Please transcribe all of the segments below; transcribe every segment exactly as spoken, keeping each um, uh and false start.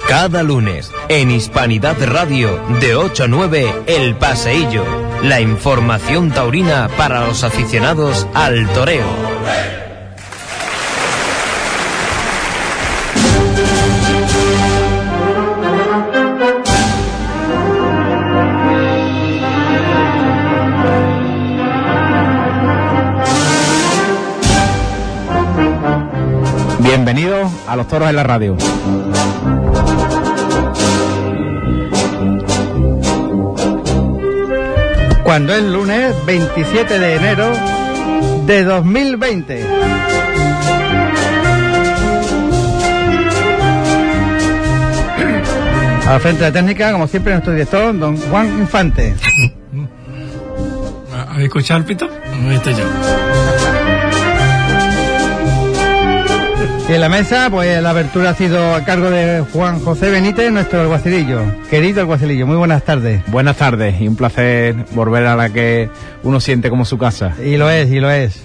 Cada lunes, en Hispanidad Radio, de ocho a nueve, El Paseillo. La información taurina para los aficionados al toreo. Bienvenidos a Los Toros en la Radio. Cuando es lunes veintisiete de enero de dos mil veinte. A la frente de la técnica, como siempre, nuestro director, don Juan Infante. ¿Habéis escuchado el pito? No estoy yo. Y en la mesa, pues la abertura ha sido a cargo de Juan José Benítez, nuestro alguacilillo. Querido alguacilillo, muy buenas tardes. Buenas tardes y un placer volver a la que uno siente como su casa. Y lo es, y lo es.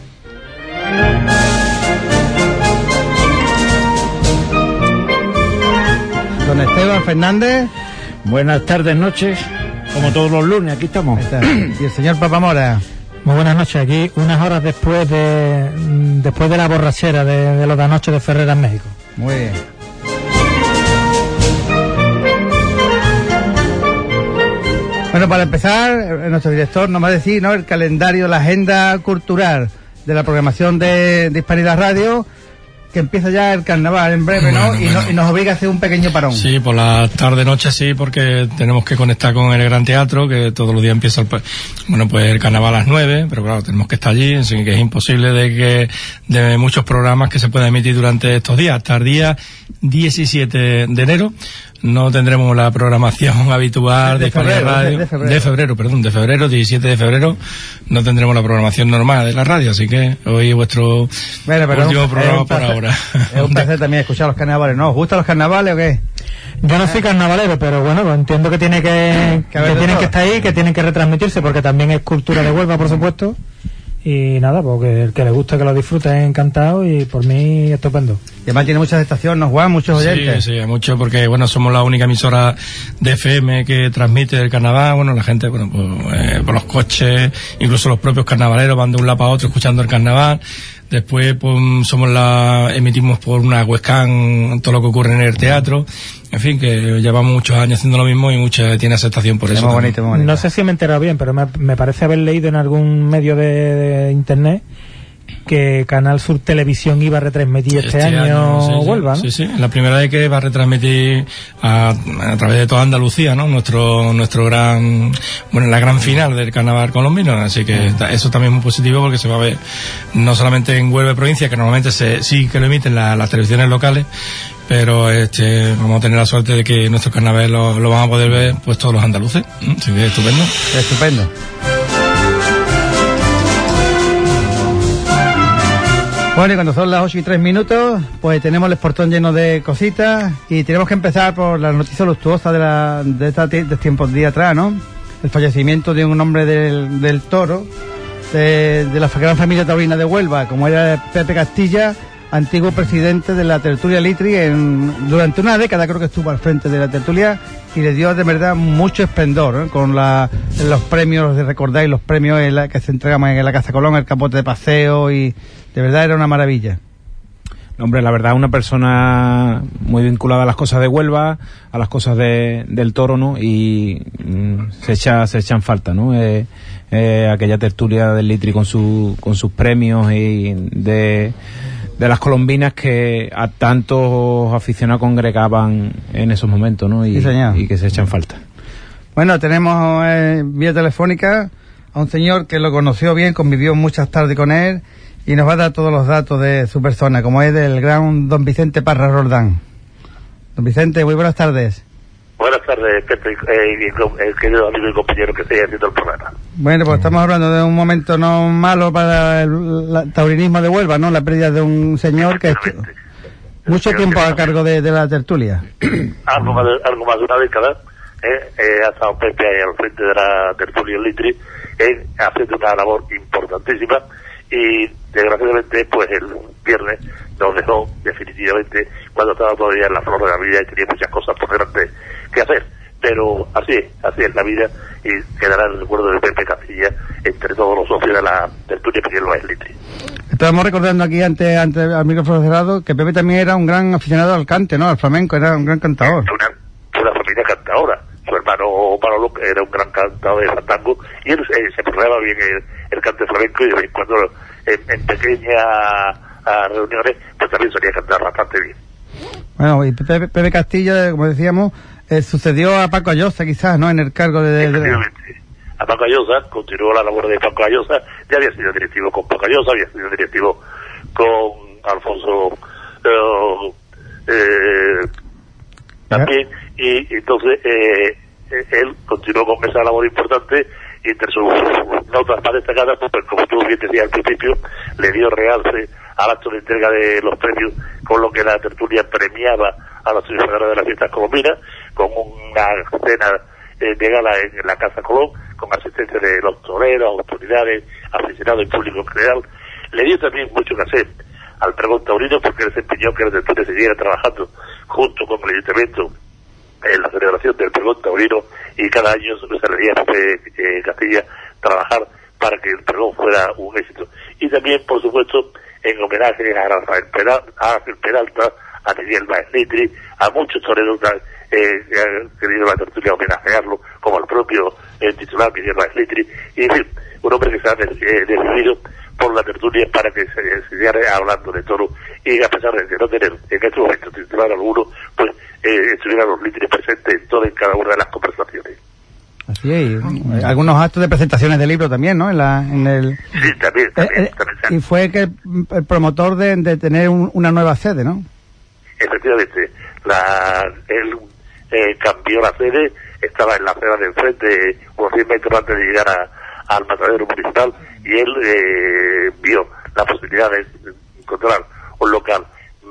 Don Esteban Fernández. Buenas tardes, noches. Como todos los lunes, aquí estamos. Y el señor Papamora. Muy buenas noches, aquí unas horas después de después de la borrachera de, de los de anoche de Ferrera en México. Muy bien. Bueno, para empezar, nuestro director nos va a decir, ¿no?, el calendario, la agenda cultural de la programación de, de Hispanidad Radio, que empieza ya el carnaval en breve, ¿no? Bueno, y, bueno. no y nos obliga a hacer un pequeño parón. Sí, por la tarde-noche sí, porque tenemos que conectar con el Gran Teatro, que todos los días empieza el, bueno, pues el carnaval a las nueve, pero claro, tenemos que estar allí, así que es imposible de que, de muchos programas que se puedan emitir durante estos días. Hasta el día diecisiete de enero no tendremos la programación habitual de, de, febrero, Radio. de, de, febrero. de febrero, perdón, de febrero, diecisiete de febrero, no tendremos la programación normal de la radio, así que hoy es vuestro bueno, pero último un, programa placer, por ahora. Es un placer también escuchar los carnavales, ¿no? ¿Os gustan los carnavales o qué? Yo no soy carnavalero, pero bueno, pues entiendo que tiene que, que, que tienen que estar ahí, que tienen que retransmitirse, porque también es cultura de Huelva, por supuesto. Y nada, porque el que le guste que lo disfrute, encantado, y por mí estupendo. Y además tiene mucha aceptación, ¿no, Juan? Muchos oyentes. Sí, sí, mucho, porque bueno, somos la única emisora de F M que transmite el carnaval. Bueno, la gente, bueno, pues, eh, por los coches, incluso los propios carnavaleros van de un lado para otro escuchando el carnaval. Después, pues, somos la, emitimos por una webcam todo lo que ocurre en el teatro. En fin, que llevamos muchos años haciendo lo mismo y mucha tiene aceptación por eso. Muy bonito, muy bonito. No sé si me he enterado bien, pero me, me parece haber leído en algún medio de, de internet que Canal Sur Televisión iba a retransmitir este, este año, año sí, Huelva, ¿no? Sí, sí, la primera vez que va a retransmitir a, a través de toda Andalucía, ¿no? Nuestro nuestro gran, bueno, la gran final del carnaval colombino, así que está, eso también es muy positivo porque se va a ver no solamente en Huelva provincia, que normalmente se, sí que lo emiten la, las televisiones locales, pero este vamos a tener la suerte de que nuestros carnavales lo, lo van a poder ver pues todos los andaluces, así que estupendo. Estupendo. Bueno, y cuando son las ocho y tres minutos, pues tenemos el portón lleno de cositas y tenemos que empezar por la noticia luctuosa de, la, de, esta, de este tiempo de día atrás, ¿no? El fallecimiento de un hombre del, del toro, de, de la gran familia taurina de Huelva, como era Pepe Castilla, antiguo presidente de la tertulia Litri. En, durante una década creo que estuvo al frente de la tertulia y le dio de verdad mucho esplendor, ¿eh? Con la, los premios, de recordáis los premios en la, que se entregaban en la Casa Colón, el capote de paseo, y de verdad era una maravilla. Hombre, la verdad, una persona muy vinculada a las cosas de Huelva, a las cosas de, del toro, ¿no? Y mm, se echa, se echan falta, ¿no? Eh, eh, aquella tertulia del Litri con su, con sus premios y de, de las colombinas que a tantos aficionados congregaban en esos momentos, ¿no? Y, sí, y que se echan falta. Bueno, tenemos eh, vía telefónica a un señor que lo conoció bien, convivió muchas tardes con él y nos va a dar todos los datos de su persona, como es del gran don Vicente Parra Roldán. Don Vicente, muy buenas tardes. Buenas tardes, Pepe, eh, el querido amigo y compañero que esté haciendo el programa. Bueno, pues estamos hablando de un momento no malo para el la, taurinismo de Huelva, ¿no? La pérdida de un señor que estu- mucho tiempo a cargo de, de la tertulia. Algo más, de, algo más de una década, eh, eh, ha estado Pepe ahí al frente de la tertulia Litri, eh, haciendo una labor importantísima, y desgraciadamente, pues el viernes nos dejó definitivamente cuando estaba todavía en la flor de la vida y tenía muchas cosas por delante que hacer. Pero así es, así es la vida, y quedará el recuerdo de Pepe Castilla entre todos los socios de la tertulia Miguel Báez Litri. Estábamos recordando aquí antes, antes al micrófono cerrado, que Pepe también era un gran aficionado al cante, ¿no? Al flamenco, era un gran cantador. Una, una familia cantadora. Su hermano Manolo era un gran cantador de fandango, y él eh, se probaba bien el, el cante flamenco, y de vez en cuando en, en pequeñas a reuniones pues también solía cantar bastante bien. Bueno, y Pepe, Pepe Castilla, como decíamos, eh, sucedió a Paco Alloza quizás, ¿no? En el cargo de... Efectivamente. de... A Paco Alloza, continuó la labor de Paco Alloza, ya había sido directivo con Paco Alloza, había sido directivo con Alfonso eh, eh, también, y entonces eh, él continuó con esa labor importante, y entre sus notas más destacadas, pues como tú bien decías al principio, le dio realce al acto de entrega de los premios, con lo que la tertulia premiaba a los triunfadores de las fiestas colombinas, con una cena eh, de gala en la Casa Colón, con asistencia de los toreros, autoridades, aficionados y público en general. Le dio también mucho que hacer al pregón taurino, porque él se empeñó que la tertulia siguiera trabajando junto con el ayuntamiento en la celebración del pregón taurino, y cada año se le haría a Pepe eh, Castilla trabajar para que el pregón fuera un éxito. Y también, por supuesto, en homenaje a Rafael Peralta, a Ángel Peralta, a Miguel Báez Litri, a muchos toreros eh, que han querido la tertulia homenajearlo, como el propio eh, titular Miguel Báez Litri, y en fin, un hombre que se ha eh, decidido por la tertulia para que se siguiera hablando de toro, y a pesar de que no tener en este momento titular alguno, pues eh, estuvieran los Litri presentes en todas y cada una de las conversaciones. Así es, y algunos actos de presentaciones de libros también, ¿no? En la, en el... Sí, también, también, eh, también, eh, y fue que el promotor de, de tener un, una nueva sede, ¿no? Efectivamente, la, él eh, cambió la sede, estaba en la acera de enfrente, unos cien metros antes de llegar a, al matadero municipal, y él eh, vio la posibilidad de encontrar un local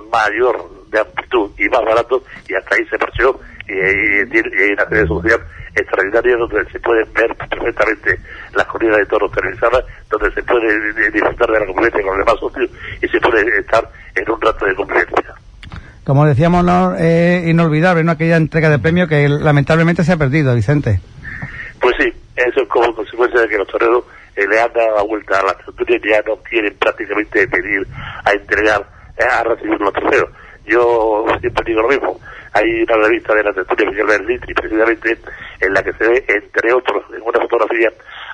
mayor de amplitud y más barato, y hasta ahí se marchó, y, y, y hay una sede social extraordinaria donde se pueden ver perfectamente las corridas de toros televisadas, donde se puede disfrutar de la convivencia con los demás socios, y se puede estar en un rato de convivencia. Como decíamos, no, eh, inolvidable, ¿no? Aquella entrega de premio que lamentablemente se ha perdido, Vicente. Pues sí, eso es como consecuencia de que los toreros eh, le han dado la vuelta a las tertulias, ya no quieren prácticamente venir a entregar, eh, a recibir los trofeos. Yo siempre digo lo mismo. Hay una revista de la tertulia Miguel Báez Litri, precisamente, en la que se ve, entre otros, en una fotografía,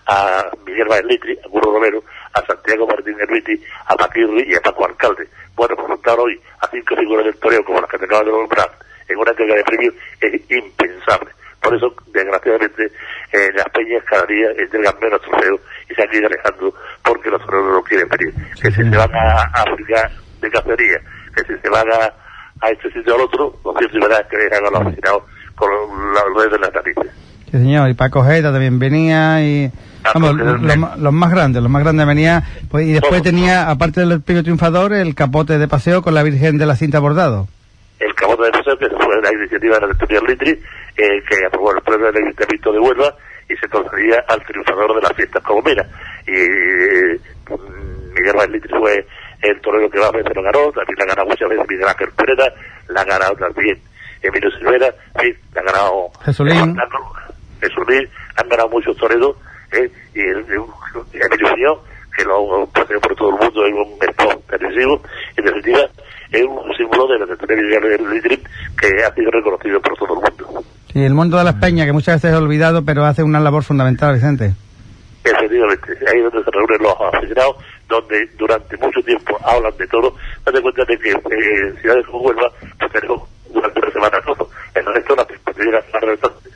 a Miguel Báez Litri, a Curro Romero, a Santiago Martín Erviti, a Paquirri y a Paco Alcalde. Bueno, por juntar hoy a cinco figuras del toreo como las que te acabas de nombrar en una entrega de premios es impensable. Por eso, desgraciadamente, eh, las peñas cada día entregan menos trofeos y se han ido alejando porque los toreros no quieren venir. Que si se van a África de cacería, que si se van a, a este sitio o al otro, lo cierto y verdad es que dejan a los aficionados con los dedos de las narices. Sí, señor, y Paco Ojeda también venía, y vamos, los, los, los más grandes, los más grandes venía, pues, y después tenía, aparte del premio triunfador, el capote de paseo con la Virgen de la Cinta Bordado. El capote de paseo, que fue la iniciativa de la tertulia Litri, eh, que aprobó el premio del Ayuntamiento de Huelva, y se concedía al triunfador de las fiestas colombinas. Y eh, Miguel Báez Litri fue el torero que más veces lo ganó, también la ha ganado muchas veces Miguel Ángel Pereda, la ha ganado también Emilio Silvera, sí, la ha ganado Jesulín. Jesulín, han ganado muchos toreros, eh, y el, el, Emilio Muñoz, que lo paseó por todo el mundo, es un spot televisivo, y en definitiva es un símbolo de la tertulia del Litri que ha sido reconocido por todo el mundo. Y el mundo de las peñas, que muchas veces es olvidado, pero hace una labor fundamental, Vicente. Efectivamente, ahí es donde se reúnen los aficionados, donde durante mucho tiempo hablan de todo. Date cuenta de que en eh, ciudades como Huelva, pues tenemos durante una semana todo. En el resto de las disposiciones más restantes.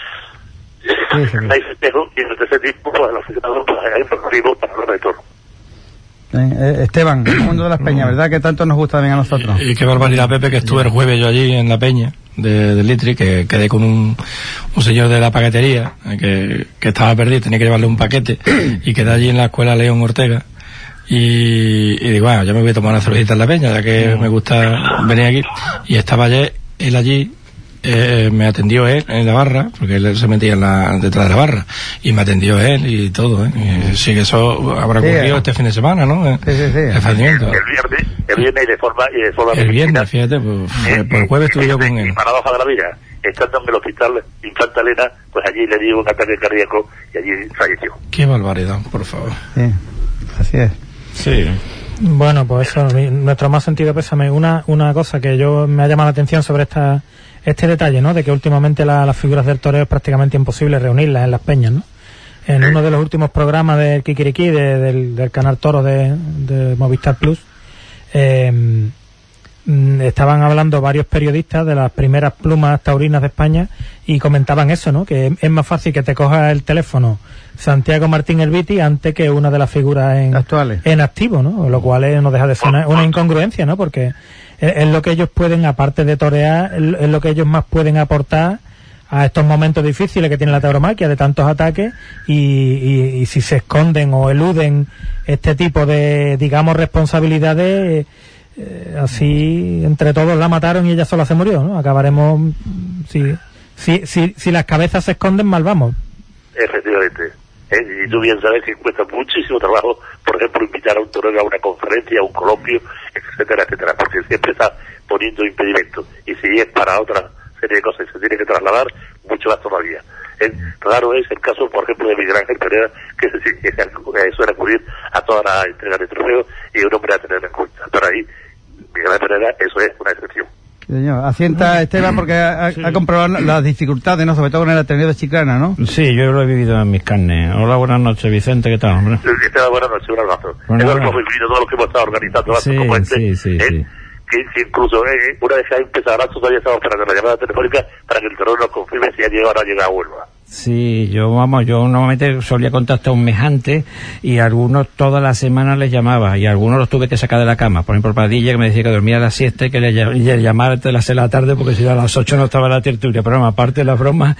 Sí, sí. Hay festejo, y desde ese tiempo, pues, los aficionados, pues, hay recorridos para hablar de todo. Eh, Esteban, el mundo de las peñas, ¿verdad? Que tanto nos gusta también a nosotros. Y, y qué barbaridad, Pepe, que estuve el jueves yo allí en la peña de, de Litri, que quedé con un, un señor de la paquetería que, que estaba perdido, tenía que llevarle un paquete, y quedé allí en la escuela León Ortega, y, y digo, bueno, ya me voy a tomar una cervecita en la peña, ya que me gusta venir aquí, y estaba ayer, él allí eh, me atendió él en la barra, porque él se metía en la, detrás de la barra, y me atendió él y todo, ¿eh? Y sí que eso habrá ocurrido sí, este fin de semana, ¿no? Sí, sí, sí. El, el viernes, el viernes y de forma, y de forma el viernes, fíjate, pues, eh, por el jueves estuve yo con él. Y paradoja de la vida, estando en el hospital Infanta Elena, pues allí le dio un ataque cardíaco y allí falleció. Qué barbaridad, por favor. Sí, así es. Sí. Bueno, pues eso, nuestro más sentido pésame. Una, una cosa que yo me ha llamado la atención sobre esta, este detalle, ¿no? De que últimamente la, las figuras del toreo es prácticamente imposible reunirlas en las peñas, ¿no? En uno de los últimos programas del Kikiriki, de, del, del canal Toro de, de Movistar Plus, eh, estaban hablando varios periodistas de las primeras plumas taurinas de España y comentaban eso, ¿no? Que es más fácil que te coja el teléfono Santiago Martín Elviti antes que una de las figuras en, actuales en activo, ¿no? Lo cual es, no deja de ser una, una incongruencia, ¿no? Porque es, es lo que ellos pueden, aparte de torear, es, es lo que ellos más pueden aportar a estos momentos difíciles que tiene la tauromaquia de tantos ataques y, y, y si se esconden o eluden este tipo de, digamos, responsabilidades, eh, así entre todos la mataron y ella sola se murió, ¿no? Acabaremos, si, si, si, si las cabezas se esconden, mal vamos. Efectivamente. ¿Eh? Y tú bien sabes que cuesta muchísimo trabajo, por ejemplo, invitar a un torero a una conferencia, a un coloquio, etcétera, etcétera, porque siempre está poniendo impedimentos. Y si es para otra serie de cosas y se tiene que trasladar, mucho más todavía. ¿Eh? Raro es el caso, por ejemplo, de Miguel Ángel Pereira, que, se, que se, suele acudir a toda la entrega de trofeos y un hombre a tener en cuenta. Pero ahí, Miguel Ángel Pereira, eso es una excepción. Señor, asienta Esteban porque ha, sí. ha comprobado las dificultades, ¿no? Sobre todo con el Ateneo de Chiclana, ¿no? Sí, yo lo he vivido en mis carnes. Hola, buenas noches, Vicente, ¿qué tal, hombre? Esteban, buenas noches, un abrazo. Bueno, Eso bueno. lo hemos vivido, todo lo que hemos estado organizando sí, como este. Sí, sí, ¿eh? sí. Que, que incluso, eh, una vez que ha empezado, todavía estamos esperando la llamada telefónica para que el terror nos confirme si ha llegado o no ha llegado a Huelva. Sí, yo vamos, yo normalmente solía contactar un mes antes y algunos todas las semanas les llamaba y algunos los tuve que sacar de la cama. Por ejemplo, Padilla, que me decía que dormía a las siete y que le, le llamara antes de las seis de la tarde porque si a las ocho no estaba la tertulia. Pero bueno, aparte de las bromas,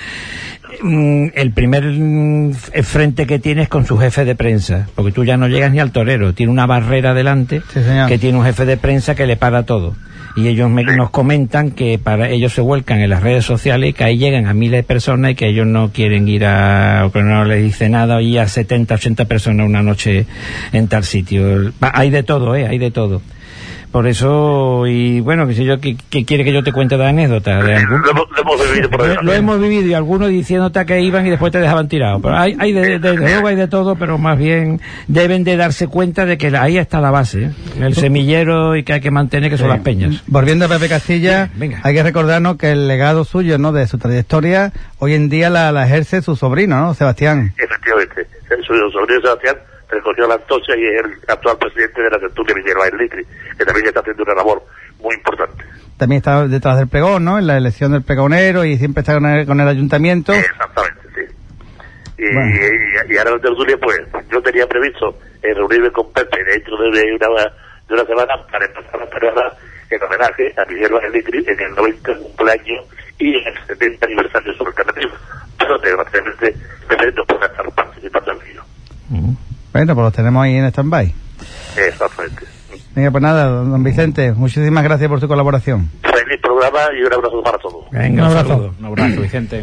el primer frente que tiene es con su jefe de prensa, porque tú ya no llegas ni al torero, tiene una barrera delante sí, que tiene un jefe de prensa que le para todo. Y ellos me, nos comentan que para ellos se vuelcan en las redes sociales y que ahí llegan a miles de personas y que ellos no quieren ir a, o que no les dice nada, y a setenta, ochenta personas una noche en tal sitio. Hay de todo, eh, hay de todo. Por eso, y bueno, que sé yo, que, que quiere que yo te cuente de anécdotas. De algún... lo, hemos, lo hemos vivido por ahí. Lo, lo hemos vivido y algunos diciéndote que iban y después te dejaban tirado. Pero hay, hay de, de, de luego hay de todo, pero más bien deben de darse cuenta de que ahí está la base, ¿eh? El semillero y que hay que mantener, que son sí. las peñas. Volviendo a Pepe Castilla, sí, hay que recordarnos que el legado suyo, ¿no? De su trayectoria, hoy en día la, la ejerce su sobrino, ¿no? Sebastián. Efectivamente, su sobrino Sebastián recogió la antorcha y es el actual presidente de la tertulia Villanueva del Litri, que también está haciendo una labor muy importante. También está detrás del pregón, ¿no? En la elección del pregonero y siempre está con el, con el ayuntamiento. Exactamente, sí. Y, bueno. y, y ahora la tertulia, pues, yo tenía previsto eh, reunirme con Pepe dentro de una, de una semana para empezar a preparar en homenaje a Villanueva del Litri en el noventa cumpleaños y en el setenta aniversario sobre el alternativo. Pero desgraciadamente Pepe no puede estar participando en ello. Uh-huh. Bueno, pues los tenemos ahí en stand-by. Exactamente. Venga, pues nada, don Vicente, muchísimas gracias por su colaboración. Feliz programa y un abrazo para todos. Venga, un abrazo. Saludo. Un abrazo, Vicente.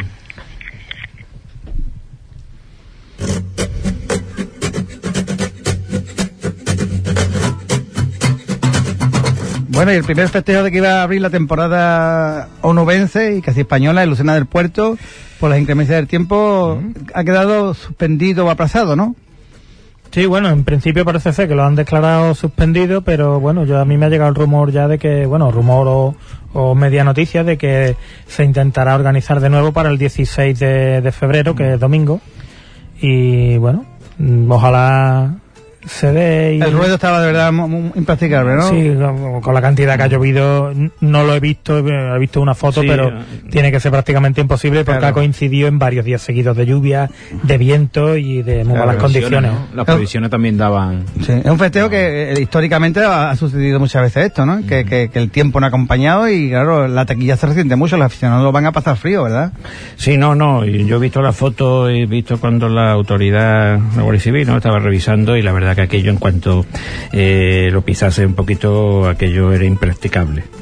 Bueno, y el primer festejo de que iba a abrir la temporada onubense y casi española, Lucena del Puerto, por las inclemencias del tiempo, uh-huh. ha quedado suspendido o aplazado, ¿no? Sí, bueno, en principio parece ser que lo han declarado suspendido, pero bueno, yo a mí me ha llegado el rumor ya de que, bueno, rumor o, o media noticia de que se intentará organizar de nuevo para el dieciséis de, de febrero, que es domingo, y bueno, ojalá se dé. Y... el ruedo estaba de verdad muy, muy impracticable, ¿no? Sí, con la cantidad que ha llovido, no lo he visto, he visto una foto, sí, pero no, tiene que ser prácticamente imposible porque claro. ha coincidido en varios días seguidos de lluvia, de viento y de muy claro, malas condiciones. ¿No? Las previsiones también daban... Sí, es un festejo que eh, históricamente ha, ha sucedido muchas veces esto, ¿no? Mm. Que, que, que el tiempo no ha acompañado y claro, la taquilla se resiente mucho, los aficionados van a pasar frío, ¿verdad? Sí, no, no, yo he visto la foto, he visto cuando la autoridad, la Guardia Civil, ¿no? Estaba revisando y la verdad que aquello en cuanto eh, lo pisase un poquito, aquello era impracticable.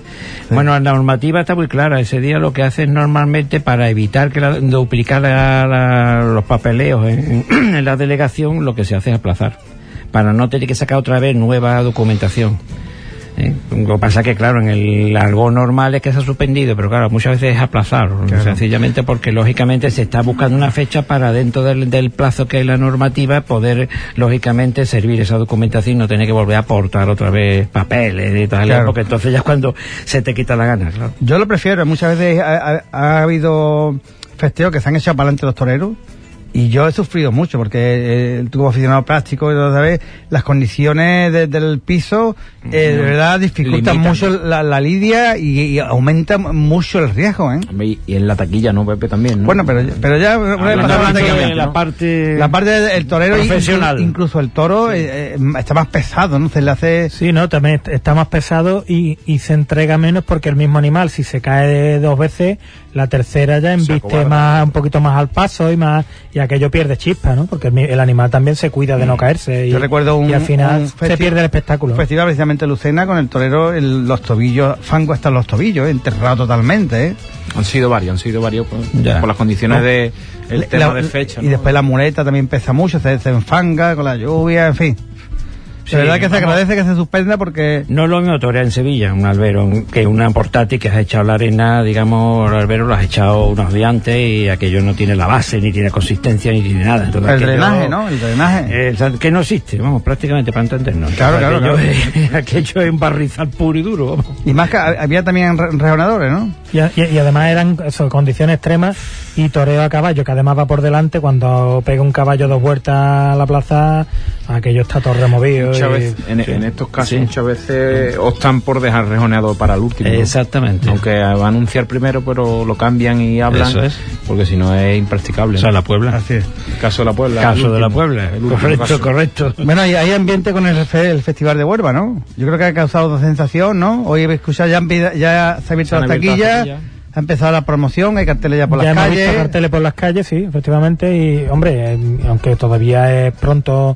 Sí. Bueno, la normativa está muy clara. Ese día lo que hace es normalmente, para evitar que la, duplicar la, la, los papeleos en, en la delegación, lo que se hace es aplazar, para no tener que sacar otra vez nueva documentación. ¿Eh? Lo que pasa es que, claro, en el algo normal es que se ha suspendido, pero claro, muchas veces es aplazar, claro. Sencillamente porque lógicamente se está buscando una fecha para, dentro del, del plazo que es la normativa, poder lógicamente servir esa documentación y no tener que volver a aportar otra vez papeles y tal, claro. Porque entonces ya es cuando se te quita la gana, claro. Yo lo prefiero. Muchas veces ha, ha, ha habido festejos que se han echado para adelante los toreros. Y yo he sufrido mucho porque eh, tuve aficionado plástico y todo, ¿sabes? Las condiciones de, del piso eh, de verdad dificultan Limitan. mucho la, la lidia y, y aumentan mucho el riesgo, ¿eh? Y, y en la taquilla, ¿no, Pepe? También, ¿no? Bueno, pero, pero ya... La, de la parte... La parte del torero, profesional. Incluso el toro sí. eh, está más pesado, ¿no? Se le hace... Sí, no, también está más pesado y, y se entrega menos porque el mismo animal, si se cae dos veces, la tercera ya embiste más, un poquito más al paso y más... Y aquello pierde chispa, ¿no? Porque el, el animal también se cuida de no caerse. Y, Yo recuerdo un, y al final festi- se pierde el espectáculo. Un festival precisamente en Lucena con el torero, el, los tobillos, fango hasta los tobillos, ¿eh? Enterrado totalmente, ¿eh? Han sido varios, han sido varios por, por las condiciones no. de el tema la, de fecha. Y ¿no? después la muleta también pesa mucho, se, se enfanga con la lluvia, en fin. Sí, de verdad que se agradece que se suspenda porque... No es lo mismo torear en Sevilla, un albero, que una portátil que has echado la arena, digamos, el albero lo has echado unos días antes y aquello no tiene la base, ni tiene consistencia, ni tiene nada. Entonces, el aquello, drenaje, ¿no? El drenaje. Eh, que no existe, vamos, prácticamente para entendernos. Claro, claro, aquello, claro. Es, aquello es un barrizal puro y duro. Vamos. Y más que había también re- rejonadores, ¿no? Y, y, y además eran eso, condiciones extremas y toreo a caballo, que además va por delante, cuando pega un caballo dos vueltas a la plaza, aquello está todo removido. Muchas y, veces, en, sí. en estos casos Sí. muchas veces optan por dejar rejoneado para el último. Exactamente. ¿no? Aunque va a anunciar primero, pero lo cambian y hablan. Eso es. Porque si no es impracticable. O sea, la Puebla. Así es. Caso de la Puebla. Caso de la Puebla. Correcto, caso. correcto. Bueno, y hay ambiente con el, fe- el Festival de Huelva, ¿no? Yo creo que ha causado sensación, ¿no? Hoy he escuchado, ya, han, ya se ha abierto las taquillas, ha empezado la promoción, hay carteles ya por ya las hemos calles. visto carteles por las calles, sí, efectivamente, y hombre, eh, aunque todavía es pronto,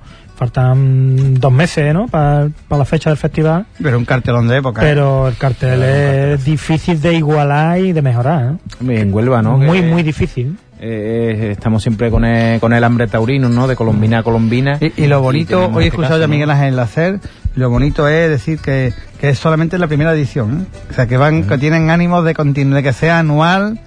faltan dos meses, ¿no? Para pa la fecha del festival. Pero un cartelón de época. Pero el cartel es difícil de igualar y de mejorar, ¿eh? En Huelva, ¿no? Muy, que, muy difícil. Eh, estamos siempre con el, con el hambre taurino, ¿no? De colombina a colombina. Y, y lo bonito, y hoy he escuchado ya a Miguel Ángel Lacer, lo bonito es decir que, que es solamente la primera edición, ¿eh? O sea, que van, uh-huh. que tienen ánimos de continuar, de que sea anual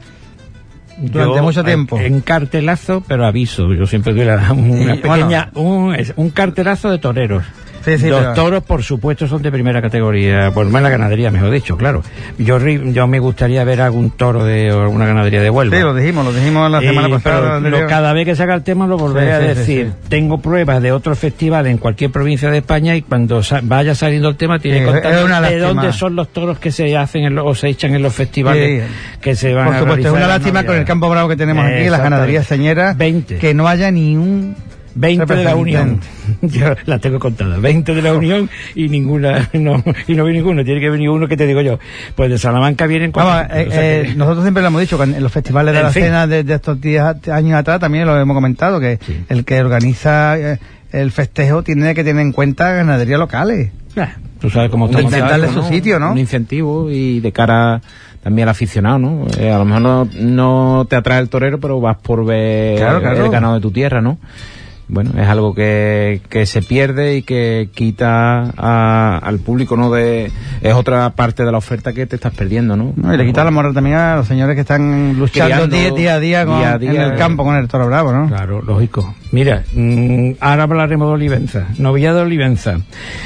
durante yo, mucho tiempo. En cartelazo, pero aviso, yo siempre doy la, una y, pequeña, bueno, un, un cartelazo de toreros. Sí, sí, Los pero... toros, por supuesto, son de primera categoría, por lo menos la ganadería, mejor dicho, claro. Yo yo me gustaría ver algún toro de o alguna ganadería de Huelva. Sí, lo dijimos, lo dijimos la semana y, pasada. Pero, lo, cada vez que saca el tema lo volveré sí, a sí, decir. Sí, sí. Tengo pruebas de otros festivales en cualquier provincia de España y cuando sa vaya saliendo el tema tiene sí, que contar de dónde son los toros que se hacen en lo, o se echan en los festivales sí. que se van por a supuesto, realizar. Es una lástima con el campo bravo que tenemos aquí, las ganaderías señeras, veinte. Que no haya ni un... veinte de la Unión. Yo las tengo contadas. veinte de la Unión y ninguna, no, y no vi ninguno. Tiene que venir uno que te digo yo. Pues de Salamanca vienen cuatro. Vamos, eh, o sea que... eh, nosotros siempre lo hemos dicho, que en los festivales de en la fin. Cena de, de estos días, años atrás también lo hemos comentado, que sí. El que organiza eh, el festejo tiene que tener en cuenta ganaderías locales. Ah, tú sabes cómo estamos. Darle su sitio, ¿no? Un incentivo y de cara también al aficionado, ¿no? Eh, a lo mejor no, no te atrae el torero, pero vas por ver claro, claro. el ganado de tu tierra, ¿no? Bueno, es algo que, que se pierde y que quita a, al público, ¿no? De, es otra parte de la oferta que te estás perdiendo, ¿no? no y le quita la moral también a los señores que están luchando día, día a día, con, día, a día en el eh, campo con el toro bravo, ¿no? Claro, lógico. Mira, mmm, ahora hablaremos de Olivenza. Novillado de Olivenza.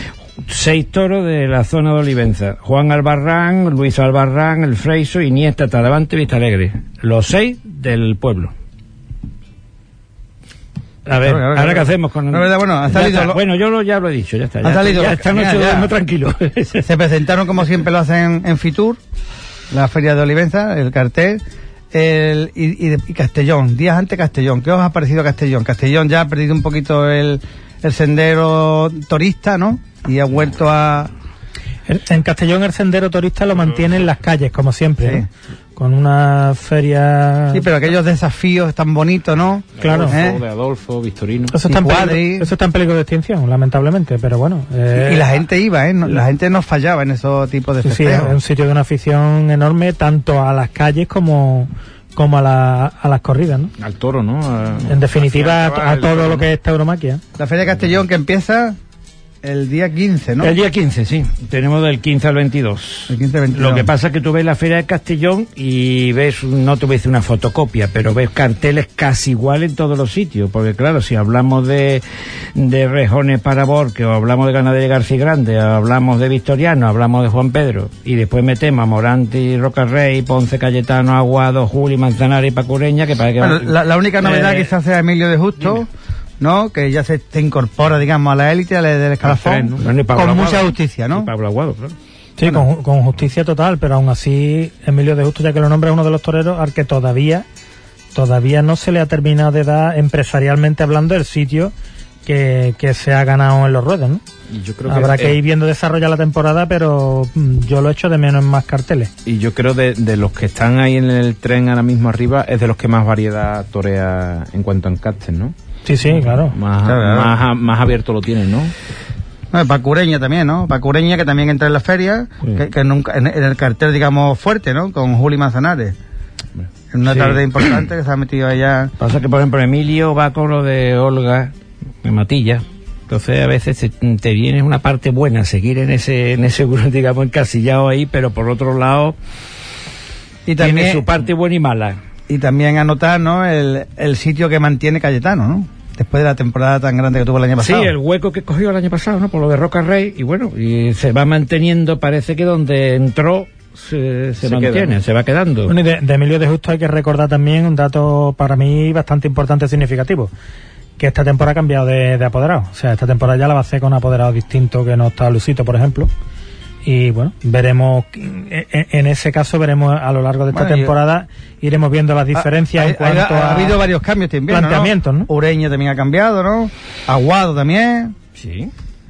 Seis toros de la zona de Olivenza. Juan Albarrán, Luis Albarrán, El Freiso, Iniesta, Talavante, Vista Alegre. Los seis del pueblo. A ver, claro, claro, ahora claro. ¿Qué hacemos con el... No, verdad, bueno, ha salido lo... bueno, yo lo, ya lo he dicho, ya está. Ha ya, salido ya esta noche duermo tranquilo. Se presentaron como siempre lo hacen en Fitur, la feria de Olivenza, el cartel, el, y, y, de, y Castellón, días antes Castellón. ¿Qué os ha parecido Castellón? Castellón ya ha perdido un poquito el, el sendero turista, ¿no? Y ha vuelto a... En Castellón el sendero turista lo mantiene en las calles, como siempre, sí. ¿no? con una feria... Sí, pero aquellos desafíos tan bonitos, ¿no? Claro. Adolfo, ¿Eh? de Adolfo, Victorino. Eso está, en Cuadri. peligro, eso está en peligro de extinción, lamentablemente, pero bueno. Eh, Y la gente iba, ¿eh? No- la gente no fallaba en esos tipos de sí, sí, festejos. es un sitio de una afición enorme, tanto a las calles como, como a, la, a las corridas, ¿no? Al toro, ¿no? A- En definitiva, a, Hacia a el todo toro, lo ¿no? que es tauromaquia. La Feria de Castellón que empieza el día quince, ¿no? El día quince, sí. Tenemos del quince al veintidós. El quince veintidós. Lo que pasa es que tú ves la Feria de Castellón y ves, no te voy a decir una fotocopia, pero ves carteles casi igual en todos los sitios. Porque claro, si hablamos de, de rejones para Borque, o hablamos de Ganadería García Grande, o hablamos de Victoriano, hablamos de Juan Pedro, y después metemos a Moranti, Rocarrey, Ponce, Cayetano, Aguado, Juli, Manzanares y Pacureña, que parece que... Bueno, la, la única novedad Eh, quizás sea Emilio de Justo, ¿no? Que ya se, se incorpora, digamos, a la élite a la- del escalafón, ¿no? Bueno, y Pablo con Aguado. mucha justicia, Y ¿no? Pablo Aguado, claro. Sí, con, con justicia total, pero aún así Emilio de Justo, ya que lo nombra, es uno de los toreros al que todavía todavía no se le ha terminado de dar, empresarialmente hablando, el sitio que, que se ha ganado en los ruedos, ¿no? Y yo creo Habrá que eh, ir viendo desarrollar la temporada, pero mm, yo lo echo de menos en más carteles. Y yo creo de, de los que están ahí en el tren ahora mismo arriba, es de los que más variedad torea en cuanto a encastes, ¿no? Sí, sí, claro. Más, Claro, claro. más, más abierto lo tienen, ¿no? Bueno, Pacureña también, ¿no? Pacureña que también entra en la feria, Sí. que, que nunca, en, en el cartel, digamos, fuerte, ¿no? Con Juli Manzanares. En una Sí. tarde importante que se ha metido allá. Pasa que, por ejemplo, Emilio va con lo de Olga, de Matilla. Entonces, a veces te, te viene una parte buena seguir en ese, en ese, digamos, encasillado ahí, pero por otro lado, Y tiene también, su parte buena y mala. y también anotar, ¿no? El, el sitio que mantiene Cayetano, ¿no? Después de la temporada tan grande que tuvo el año Sí, pasado. el hueco que cogió el año pasado, ¿no? Por lo de Roca Rey, y bueno, y se va manteniendo, parece que donde entró se, se, Se mantiene, queda. se va quedando. Bueno, y de, de Emilio de Justo hay que recordar también un dato para mí bastante importante y significativo, que esta temporada ha cambiado de, de apoderado. O sea, esta temporada ya la va a hacer con apoderados distintos, que no está Lucito, por ejemplo. Y bueno, veremos, en, en ese caso veremos a lo largo de esta Bueno, yo- temporada, iremos viendo las diferencias Ha- en ha- cuanto ha, a... ha habido varios cambios este invierno, planteamientos, ¿no? Ureña también ha cambiado, ¿no? Aguado también. Sí.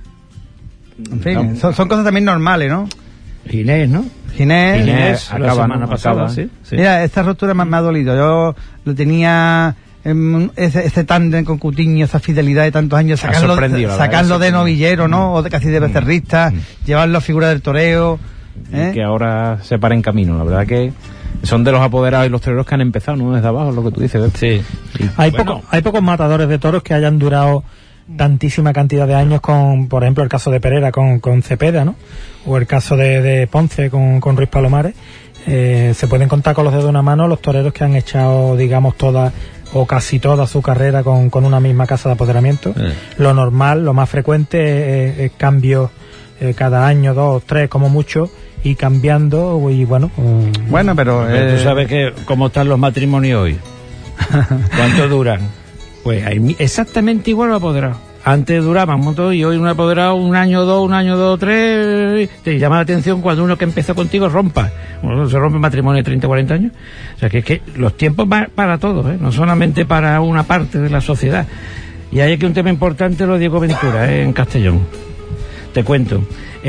En fin, son, son cosas también normales, ¿no? Ginés, ¿no? Ginés. Ginés, la acaba, semana ¿no? pasada, Acaba. sí. sí. Mira, esta ruptura me, me ha dolido. Yo lo tenía, em, ese, ese tándem con Cutiño, esa fidelidad de tantos años, Ha sacarlo, sorprendido, la verdad, sacarlo ha de sorprendido. novillero, ¿no? O de casi de becerrista, llevarlo a figura del toreo. ¿eh? Y que ahora se para en camino. La verdad que son de los apoderados y los toreros que han empezado, ¿no? Desde abajo, lo que tú dices. Sí. Y, Hay, bueno, poco- hay pocos matadores de toros que hayan durado tantísima cantidad de años con, por ejemplo, el caso de Pereira con, con Cepeda, ¿no? O el caso de, de Ponce con, con Ruiz Palomares. Eh, se pueden contar con los dedos de una mano los toreros que han echado, digamos, toda o casi toda su carrera con, con una misma casa de apoderamiento. Eh. Lo normal, lo más frecuente es, es cambios eh, cada año, dos, tres, como mucho, y cambiando, y bueno... mm, Bueno, pero... Pero eh, tú sabes que cómo están los matrimonios hoy. ¿Cuánto duran? Pues hay mi- exactamente igual los apoderados. Antes duraban un montón y hoy un apoderado un año, dos, un año, dos, tres. Te llama la atención cuando uno que empezó contigo rompa. Bueno, se rompe un matrimonio de treinta, cuarenta años. O sea que es que los tiempos van para todos, ¿eh? No solamente para una parte de la sociedad. Y hay aquí un tema importante, lo de Diego Ventura, ¿eh? En Castellón. Te cuento.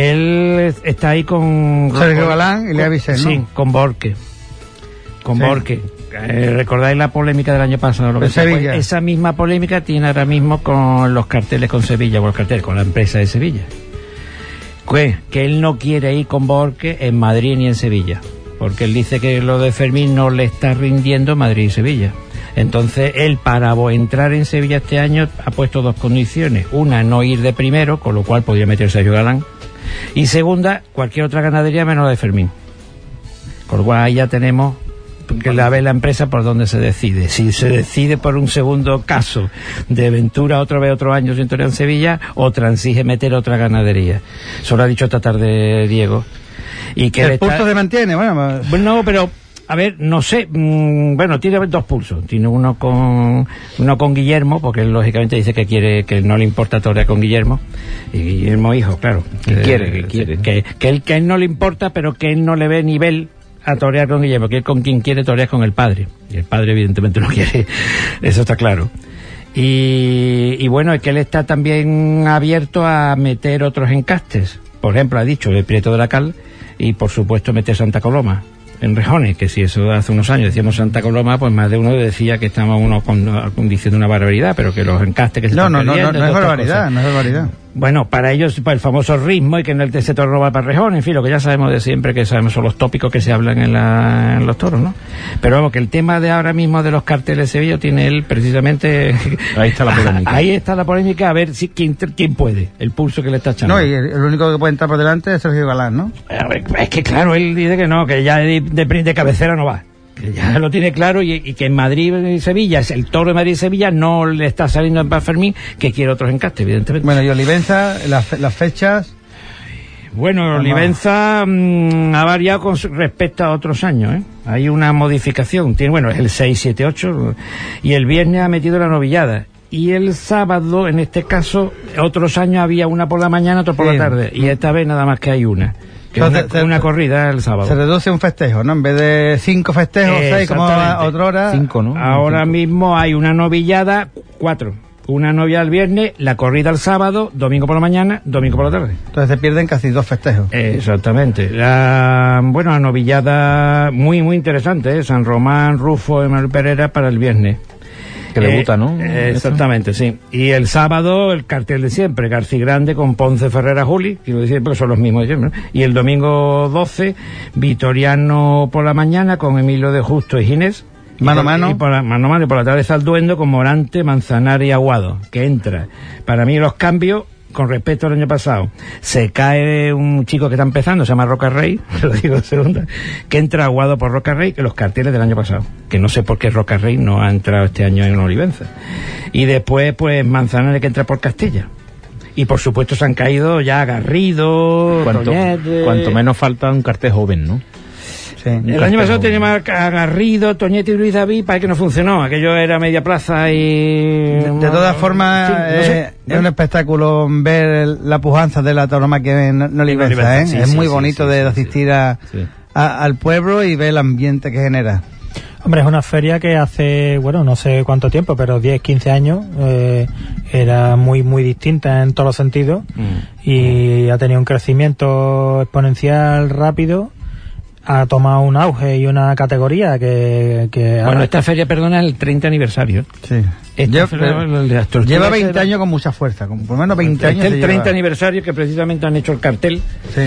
Él está ahí con... Sergio Galán y Lea Vicens, ¿no? Sí, con Borque. Con Sí. Borque. Eh, ¿Recordáis la polémica del año pasado? Lo De que sea? Pues Sevilla. esa misma polémica tiene ahora mismo con los carteles con Sevilla, con los carteles con la empresa de Sevilla. Que, que él no quiere ir con Borque en Madrid ni en Sevilla, porque él dice que lo de Fermín no le está rindiendo en Madrid y Sevilla. Entonces él, para vo- entrar en Sevilla este año, ha puesto dos condiciones. Una, no ir de primero, con lo cual podría meter Sergio Galán. Y segunda, cualquier otra ganadería menos la de Fermín. Con lo cual ahí ya tenemos que la ve la empresa por donde se decide. Si se decide por un segundo caso de Ventura otra vez otro año sin torear en Sevilla, o transige meter otra ganadería. Eso lo ha dicho esta tarde Diego. Y que él el está- pulso se mantiene, bueno, pues, Bueno, no, pero a ver, no sé, mmm, bueno, tiene dos pulsos. Tiene uno con uno con Guillermo, porque él lógicamente dice que quiere, que no le importa torear con Guillermo. Y Guillermo hijo, claro. Que quiere, que quiere. Que, que él, que a él no le importa, pero que él no le ve nivel a torear con Guillermo, que él con quien quiere torear con el padre. Y el padre evidentemente no quiere, eso está claro. Y, y bueno, es que él está también abierto a meter otros encastes. Por ejemplo, ha dicho el Prieto de la Cal y por supuesto meter Santa Coloma. en rejones, que si eso hace unos años decíamos Santa Coloma, pues más de uno decía que estábamos uno con, con diciendo una barbaridad, pero que los encastes que se no, están no, perdiendo... No, no, no es barbaridad, no es barbaridad. Bueno, para ellos, para el famoso ritmo y que en el se toro no va para rejones, en fin, lo que ya sabemos de siempre, que sabemos son los tópicos que se hablan en, la, en los toros, ¿no? Pero vamos, que el tema de ahora mismo de los carteles de Sevilla tiene él precisamente... Ahí está la polémica. Ahí está la polémica, a ver si quién, quién puede, el pulso que le está echando. No, y el, el único que puede entrar por delante es Sergio Galán, ¿no? A ver, es que claro, él dice que no, que ya de, de, de cabecera no va. Que ya lo tiene claro y, y que en Madrid y Sevilla, es el toro de Madrid y Sevilla, no le está saliendo en Paz Fermín, que quiere otros encastes, evidentemente. Bueno, y Olivenza, las, las fechas... Bueno, Olivenza mmm, ha variado con respecto a otros años, ¿eh? Hay una modificación, tiene, bueno, es el seis, siete, ocho, y el viernes ha metido la novillada. Y el sábado, en este caso, otros años había una por la mañana, otra por sí. la tarde, y esta vez nada más que hay una. Que es una, se, una corrida el sábado. Se reduce un festejo, ¿no? En vez de cinco festejos, seis como a otra hora. Cinco, ¿no? Ahora cinco. mismo hay una novillada, cuatro. Una novillada el viernes, la corrida el sábado, domingo por la mañana, domingo por la tarde. Entonces se pierden casi dos festejos. Exactamente. La, bueno, la novillada muy, muy interesante, ¿eh? San Román, Rufo, Emanuel Pereira para el viernes. Que debuta, ¿no? Eh, exactamente, sí. Y el sábado, el cartel de siempre, García Grande con Ponce, Ferrera, Juli, quiero decir, porque son los mismos de siempre, ¿no? Y el domingo doce, Vitoriano por la mañana con Emilio de Justo y Ginés. Mano a mano. Y por la, mano a mano, y por la tarde Zalduendo con Morante, Manzanar y Aguado, que entra. Para mí los cambios, con respecto al año pasado, se cae un chico que está empezando, se llama Roca Rey, lo digo de segunda, que entra Aguado por Roca Rey, que los carteles del año pasado, que no sé por qué Roca Rey no ha entrado este año en Olivenza. Y después, pues, Manzanares, que entra por Castilla. Y por supuesto se han caído ya Garrido, cuanto, Toñete... cuanto menos falta un cartel joven, ¿no? Sí, el año pasado teníamos a Garrido, Toñete y Luis David, para que no funcionó. Aquello era media plaza y... De, de todas formas, sí, no sé, eh, es un espectáculo ver la pujanza de la tauromaquia en Olivenza, ¿eh? Sí, es sí, muy sí, bonito sí, de, sí, de asistir a, sí. a, al pueblo y ver el ambiente que genera. Hombre, es una feria que hace, bueno, no sé cuánto tiempo, pero diez, quince años eh, era muy, muy distinta en todos los sentidos mm. y ha tenido un crecimiento exponencial rápido. Ha tomado un auge y una categoría que... que bueno, ha... esta feria, perdona, es el treinta aniversario. Sí. Lleva, feria, lleva veinte años con mucha fuerza, con por lo menos veinte años. Este es el treinta aniversario que precisamente han hecho el cartel. Sí.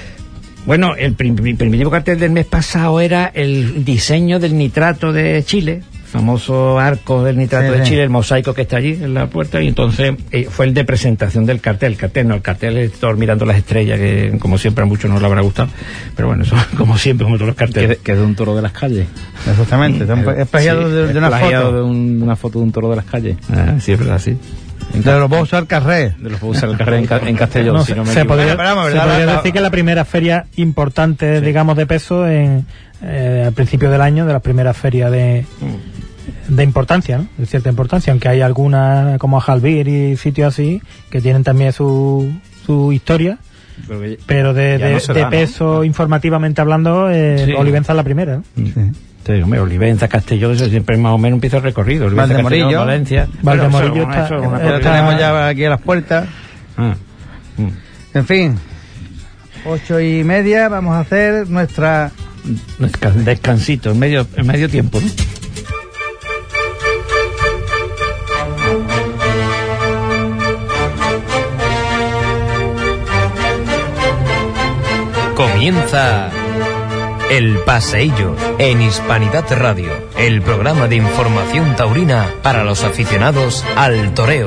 Bueno, el prim primitivo cartel del mes pasado era el diseño del nitrato de Chile, famoso arco del nitrato sí, de sí. Chile, el mosaico que está allí en la puerta, y entonces eh, fue el de presentación del cartel. El cartel no, el cartel es todo mirando las estrellas, que como siempre a muchos no les habrá gustado, pero bueno, eso como siempre, como todos los carteles. Que, que es de un toro de las calles. Exactamente, mm, es plagiado sí, de, de una foto. de un, una foto de un toro de las calles. Ah, sí, es verdad, sí. De los Bous al Carré. De los Bous al Carré en, ca en Castellón, no, si no me se podría, Esperamos, se podría decir que es la primera feria importante, sí. digamos, de peso en, eh, al principio del año, de las primeras ferias de... Mm. de importancia, ¿no? De cierta importancia, aunque hay algunas como Jalbir y sitios así que tienen también su, su historia, pero, que, pero de, de, no de da, peso ¿no? informativamente hablando, eh, sí. Olivenza es la primera, ¿no? Sí. Sí, hombre, Olivenza, Castellón, eso siempre más o menos empieza el recorrido. Olivenza, Valdemorillo, Valencia. Valdemorillo está, eso, una está, tenemos ya aquí a las puertas. Ah. Mm. En fin, ocho y media vamos a hacer nuestra descansito en medio, en medio tiempo, ¿no? Comienza El Paseillo en Hispanidad Radio, el programa de información taurina para los aficionados al toreo.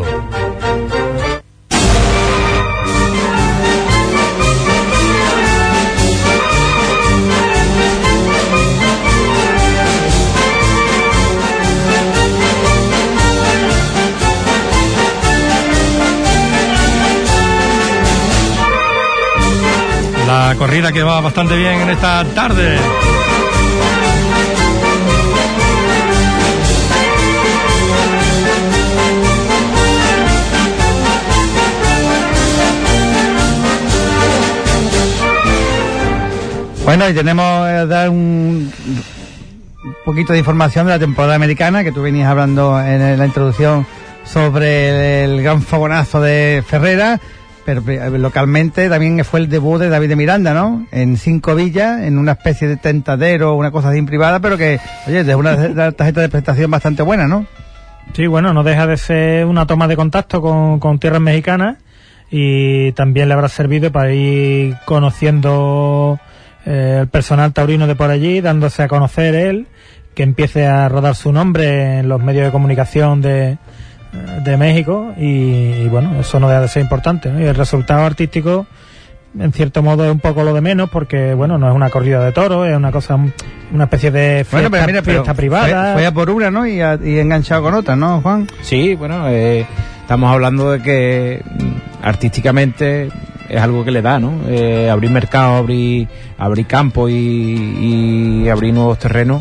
La corrida que va bastante bien en esta tarde. Bueno, y tenemos que dar un poquito de información de la temporada americana, que tú venías hablando en la introducción sobre el, el gran fogonazo de Ferrera. pero localmente también fue el debut de David de Miranda, ¿no? En Cinco Villas, en una especie de tentadero, una cosa así privada, pero que, oye, de una tarjeta de prestación bastante buena, ¿no? Sí, bueno, no deja de ser una toma de contacto con, con tierras mexicanas y también le habrá servido para ir conociendo eh, el personal taurino de por allí, dándose a conocer él, que empiece a rodar su nombre en los medios de comunicación de, de México y, y bueno, eso no deja de ser importante, ¿no? Y el resultado artístico, en cierto modo, es un poco lo de menos porque, bueno, no es una corrida de toros, es una cosa, una especie de fiesta, bueno, pero mira, fiesta pero privada. Fue, fue a por una, ¿no? Y, a, y enganchado con otra, ¿no, Juan? Sí, bueno, eh, estamos hablando de que mm, artísticamente es algo que le da, ¿no? Eh, abrir mercado, abrir, abrir campo y, y abrir nuevos terrenos.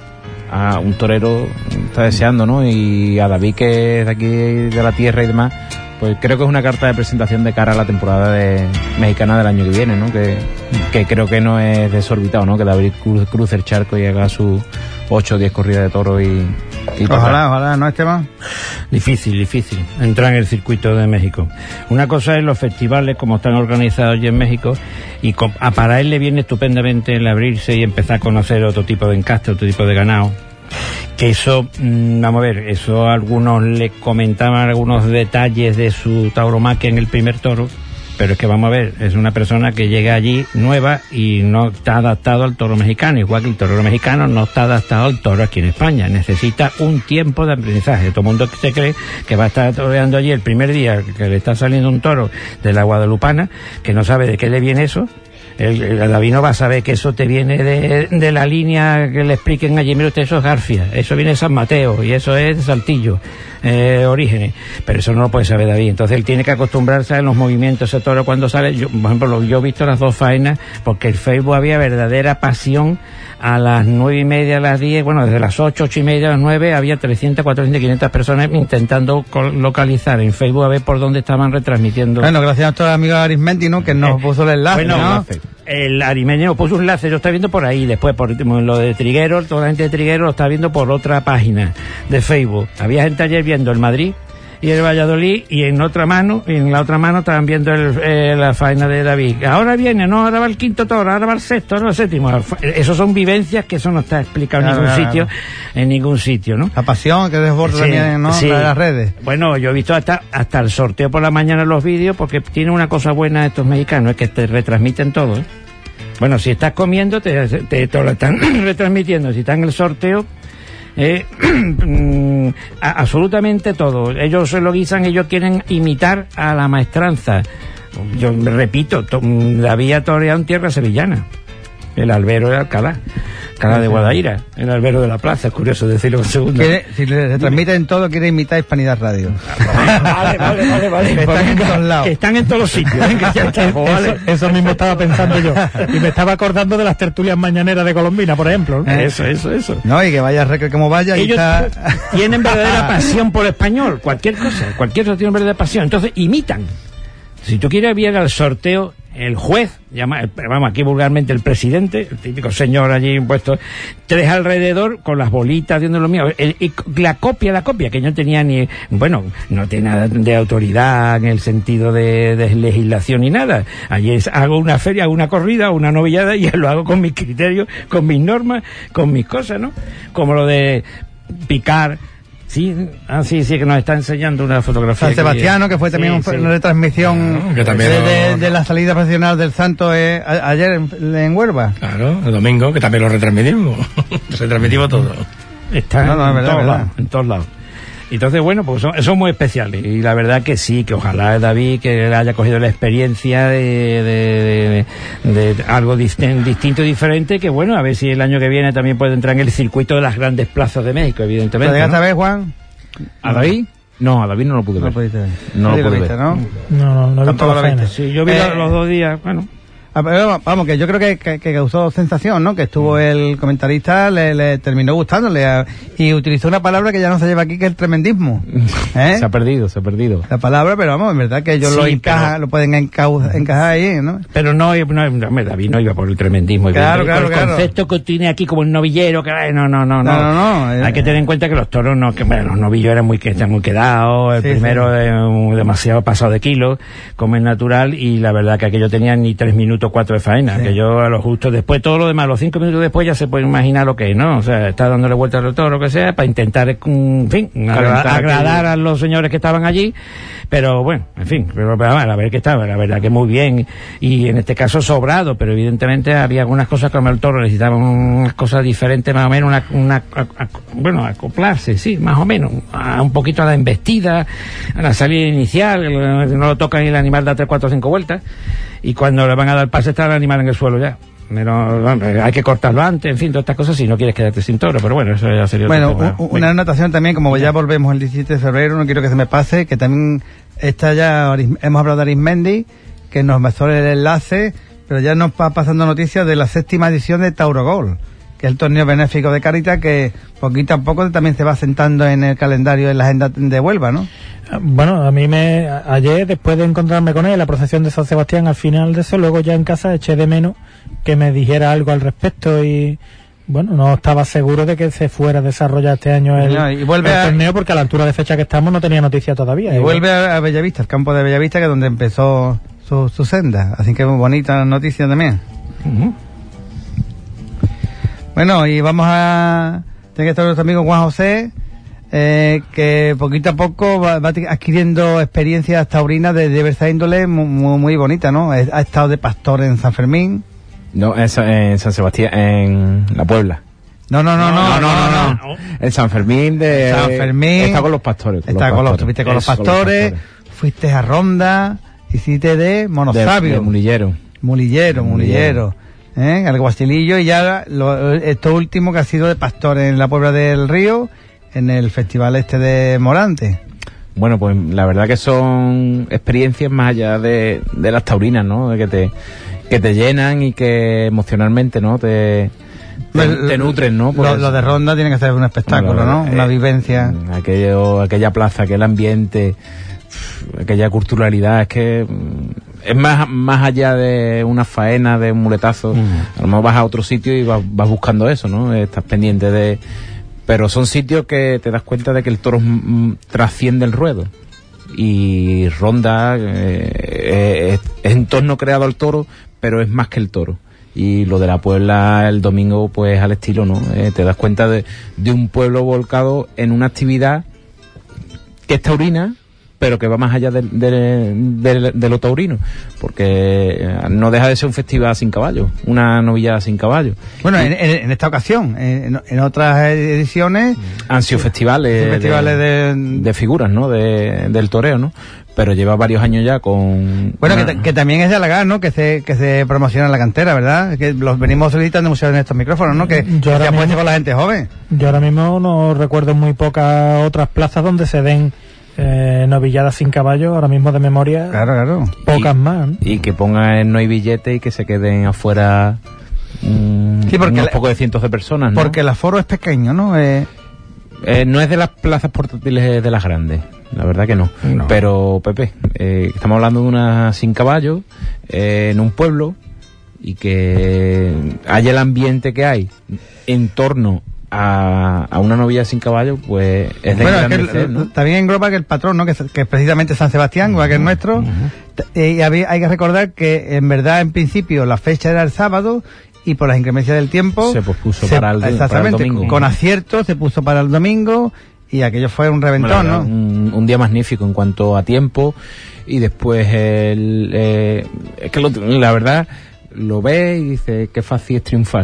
A un torero está deseando, ¿no? Y a David, que es de aquí de la tierra y demás, pues creo que es una carta de presentación de cara a la temporada de mexicana del año que viene, ¿no? Que, que creo que no es desorbitado, ¿no? Que David cruce, cruce el charco y haga sus ocho o diez corridas de toro y... y ojalá, ojalá, ¿no, Esteban? Difícil, difícil entrar en el circuito de México. Una cosa es los festivales como están organizados allí en México y con, a para él le viene estupendamente el abrirse y empezar a conocer otro tipo de encastre, otro tipo de ganado. Que eso, mmm, vamos a ver, eso algunos le comentaban algunos detalles de su tauromaquia en el primer toro, pero es que vamos a ver, es una persona que llega allí nueva y no está adaptado al toro mexicano, igual que el toro mexicano no está adaptado al toro aquí en España, necesita un tiempo de aprendizaje. Todo el mundo se cree que va a estar toreando allí el primer día que le está saliendo un toro de la guadalupana, que no sabe de qué le viene eso. El, el David no va a saber que eso te viene de, de la línea que le expliquen allí, mira usted, eso es Garfia, eso viene de San Mateo y eso es de Saltillo, eh, Orígenes, pero eso no lo puede saber David. Entonces él tiene que acostumbrarse a los movimientos, ese toro cuando sale. Yo, por ejemplo, yo he visto las dos faenas porque en Facebook había verdadera pasión. A las nueve y media, a las diez, bueno, desde las ocho, ocho y media a las nueve había trescientas, cuatrocientas, quinientas personas intentando localizar en Facebook a ver por dónde estaban retransmitiendo. Bueno, gracias a nuestro amigo Arismendi, ¿no? Que nos eh, puso el enlace, bueno, ¿no? El Arismendi nos puso un enlace, yo estaba viendo por ahí, después por lo de Triguero, toda la gente de Triguero lo estaba viendo por otra página de Facebook. Había gente ayer viendo el Madrid y el Valladolid, y en otra mano, y en la otra mano estaban viendo el, eh, la faena de David. Ahora viene, no, ahora va el quinto toro, ahora va el sexto, ahora va el séptimo. Eso son vivencias que eso no está explicado claro, en ningún claro. sitio, en ningún sitio, ¿no? La pasión que desborda sí, también, ¿no? Sí. La de las redes. Bueno, yo he visto hasta hasta el sorteo por la mañana en los vídeos, porque tienen una cosa buena estos mexicanos, es que te retransmiten todo, ¿eh? Bueno, si estás comiendo, te, te, te lo están retransmitiendo. Si está en el sorteo, Eh, a, absolutamente todo. Ellos se lo guisan, ellos quieren imitar a la maestranza. Yo repito, to, David ha toreado en tierra sevillana, el albero de Alcalá, Alcalá de Guadaira, el albero de la plaza, es curioso decirlo en segundo. Quiere, si le transmiten todo, quiere imitar Hispanidad Radio. Vale, vale, vale, vale. Que están en todos lados. Que están en todos los sitios. ¿eh? Que ya está, pues, vale. eso, eso mismo estaba pensando yo. Y me estaba acordando de las tertulias mañaneras de Colombina, por ejemplo, ¿no? Eso, eso, eso. No, y que vaya como vaya. Ellos está... tienen verdadera pasión por el español, cualquier cosa, cualquier cosa tiene verdadera pasión. Entonces imitan. Si tú quieres ver al sorteo, el juez, llama, vamos, aquí vulgarmente el presidente, el típico señor allí impuesto, tres alrededor con las bolitas haciendo lo mío, el, y la copia, la copia, que no tenía ni, bueno, no tiene nada de autoridad en el sentido de, de legislación ni nada. Allí es, hago una feria, hago una corrida, una novillada y lo hago con mis criterios, con mis normas, con mis cosas, ¿no? Como lo de picar. Sí, ah, sí, sí, que nos está enseñando una fotografía. San Sebastiano, que fue también sí, un, sí. una retransmisión claro, que también de, lo... de, de la salida profesional del Santo eh, a, ayer en, en Huelva. Claro, el domingo, que también lo retransmitimos. Retransmitimos todo. Está no, no, en, verdad, todos lados, en todos lados. Entonces, bueno, pues son, son muy especiales. Y la verdad que sí, que ojalá David que haya cogido la experiencia de, de, de, de algo dist- distinto y diferente, que bueno, a ver si el año que viene también puede entrar en el circuito de las grandes plazas de México, evidentemente. ¿Lo llegaste ¿no? a ver, Juan? ¿A David? No, a David no lo pude ver. No, ver. no lo pude ver. ¿No? No, no, no he visto la faena. Sí, yo vi eh, los dos días, bueno. Vamos, que yo creo que, que, que causó sensación, ¿no? Que estuvo el comentarista, le, le terminó gustándole a, y utilizó una palabra que ya no se lleva aquí, que es el tremendismo. ¿Eh? Se ha perdido, se ha perdido. La palabra, pero vamos, en verdad que ellos Sí, lo encajan, pero- lo pueden encau- encajar ahí, ¿no? Pero no, no, no, David no iba por el tremendismo. Claro, claro, el claro. concepto que tiene aquí como el novillero, que no, no, no, no. No, no, no, eh. Hay que tener en cuenta que los toros, no, que bueno, los novillos eran muy, que están muy quedados, el Sí, primero sí. eh, demasiado pasado de kilo, como es natural, y la verdad que aquello tenía ni tres minutos, cuatro de faena, Sí. que yo a lo justo después, todo lo demás, los cinco minutos después ya se puede imaginar lo que es, ¿no? O sea, está dándole vuelta al toro, lo que sea, para intentar, en fin, agra- Calentar agradar aquello. a los señores que estaban allí, pero bueno, en fin, pero, pero a ver que estaba, la verdad que muy bien, y en este caso sobrado, pero evidentemente había algunas cosas como el toro necesitaba unas cosas diferentes, más o menos, una, una a- a- bueno, acoplarse, sí, más o menos, a un poquito a la embestida, a la salida inicial, no lo tocan y el animal da tres, cuatro, cinco vueltas, y cuando le van a dar pase está el animal en el suelo ya. Pero, hombre, hay que cortarlo antes, en fin, todas estas cosas si no quieres quedarte sin toro, pero bueno, eso ya sería otro Bueno, tema. u- una anotación también, como ya volvemos el diecisiete de febrero, no quiero que se me pase, que también está ya, Aris- hemos hablado de Arismendi, que nos pasó el enlace, pero ya nos va pasando noticias de la séptima edición de Tauro Gol, que es el torneo benéfico de Cáritas, que poquito a poco también se va sentando en el calendario, en la agenda de Huelva, ¿no? Bueno, a mí me... a- Ayer, después de encontrarme con él, la procesión de San Sebastián, al final de eso, luego ya en casa eché de menos que me dijera algo al respecto y... Bueno, no estaba seguro de que se fuera a desarrollar este año el, No, y vuelve el a- torneo, porque a la altura de fecha que estamos no tenía noticia todavía. Y vuelve a, a Bellavista, el campo de Bellavista, que es donde empezó su, su senda. Así que muy bonita noticia también. Ujú. Bueno, y vamos a... Tiene que estar nuestro amigo Juan José, eh, que poquito a poco va, va adquiriendo experiencias taurinas de diversa índole muy, muy, muy bonita, ¿no? Eh, Ha estado de pastor en San Fermín. No, en, Sa- en San Sebastián, en La Puebla. No, no, no, no, no, no. no. En San Fermín de... San Fermín. Está con los pastores. Está con los, estuviste con los Eso, pastores, fuiste a Ronda, hiciste de De, Monosabio. de Mulillero. Mulillero, mulillero. ¿Eh? Al Guastilillo, y ya lo, esto último que ha sido de pastor en la Puebla del Río, en el festival este de Morante. Bueno, pues la verdad que son experiencias más allá de, de las taurinas, ¿no? De que te que te llenan y que emocionalmente, ¿no? Te, te, te nutren, ¿no? Por Lo, eso. lo de Ronda tiene que ser un espectáculo, Bueno, ¿no? eh, Una vivencia. Aquello, aquella plaza, aquel ambiente, aquella culturalidad, es que mm, es más más allá de una faena, de un muletazo. A lo mejor vas a otro sitio y vas, vas buscando eso, ¿no? Estás pendiente de... Pero son sitios que te das cuenta de que el toro mm, trasciende el ruedo. Y Ronda eh, es, es entorno creado al toro, pero es más que el toro. Y lo de la Puebla el domingo, pues al estilo, ¿no? Eh, te das cuenta de, de un pueblo volcado en una actividad que es taurina, pero que va más allá de, de, de, de lo taurino, porque no deja de ser un festival sin caballo, una novillada sin caballo. Bueno, en, en- en esta ocasión, en, en otras ediciones, Han sido festivales, Son festivales de- de figuras, ¿no? De, del toreo, ¿no? Pero lleva varios años ya con... bueno, que, una- ta- que también es de halagar, ¿no? Que se, que se promociona en la cantera, ¿verdad? Que los venimos solicitando mucho en estos micrófonos, ¿no? Que, Yo que ahora se apueste mismo- con la gente joven. Yo ahora mismo no recuerdo muy pocas otras plazas donde se den eh, novilladas sin caballo, ahora mismo de memoria, Claro, claro. pocas y- más, ¿no? Y que pongan no hay billete y que se queden afuera mm, Sí, porque unos la- pocos de cientos de personas, ¿no? Porque el aforo es pequeño, ¿no? Eh, Eh, no es de las plazas portátiles de las grandes, la verdad que no. No. Pero, Pepe, eh, estamos hablando de una sin caballo, eh, en un pueblo, y que haya el ambiente que hay en torno a, a una novilla sin caballo, pues es de bueno, es que engrandecer, el- ¿no? también engloba que el patrón, ¿no? Que, es- que es precisamente San Sebastián, igual que el nuestro. T- y había- hay que recordar que, en verdad, en principio, la fecha era el sábado, y por las inclemencias del tiempo Se pospuso para el- para el exactamente, domingo. con acierto se puso para el domingo, y aquello fue un reventón, Bueno, ¿no? un, un día magnífico en cuanto a tiempo, y después el, eh, es que lo- la verdad lo ves y dices qué fácil es triunfar.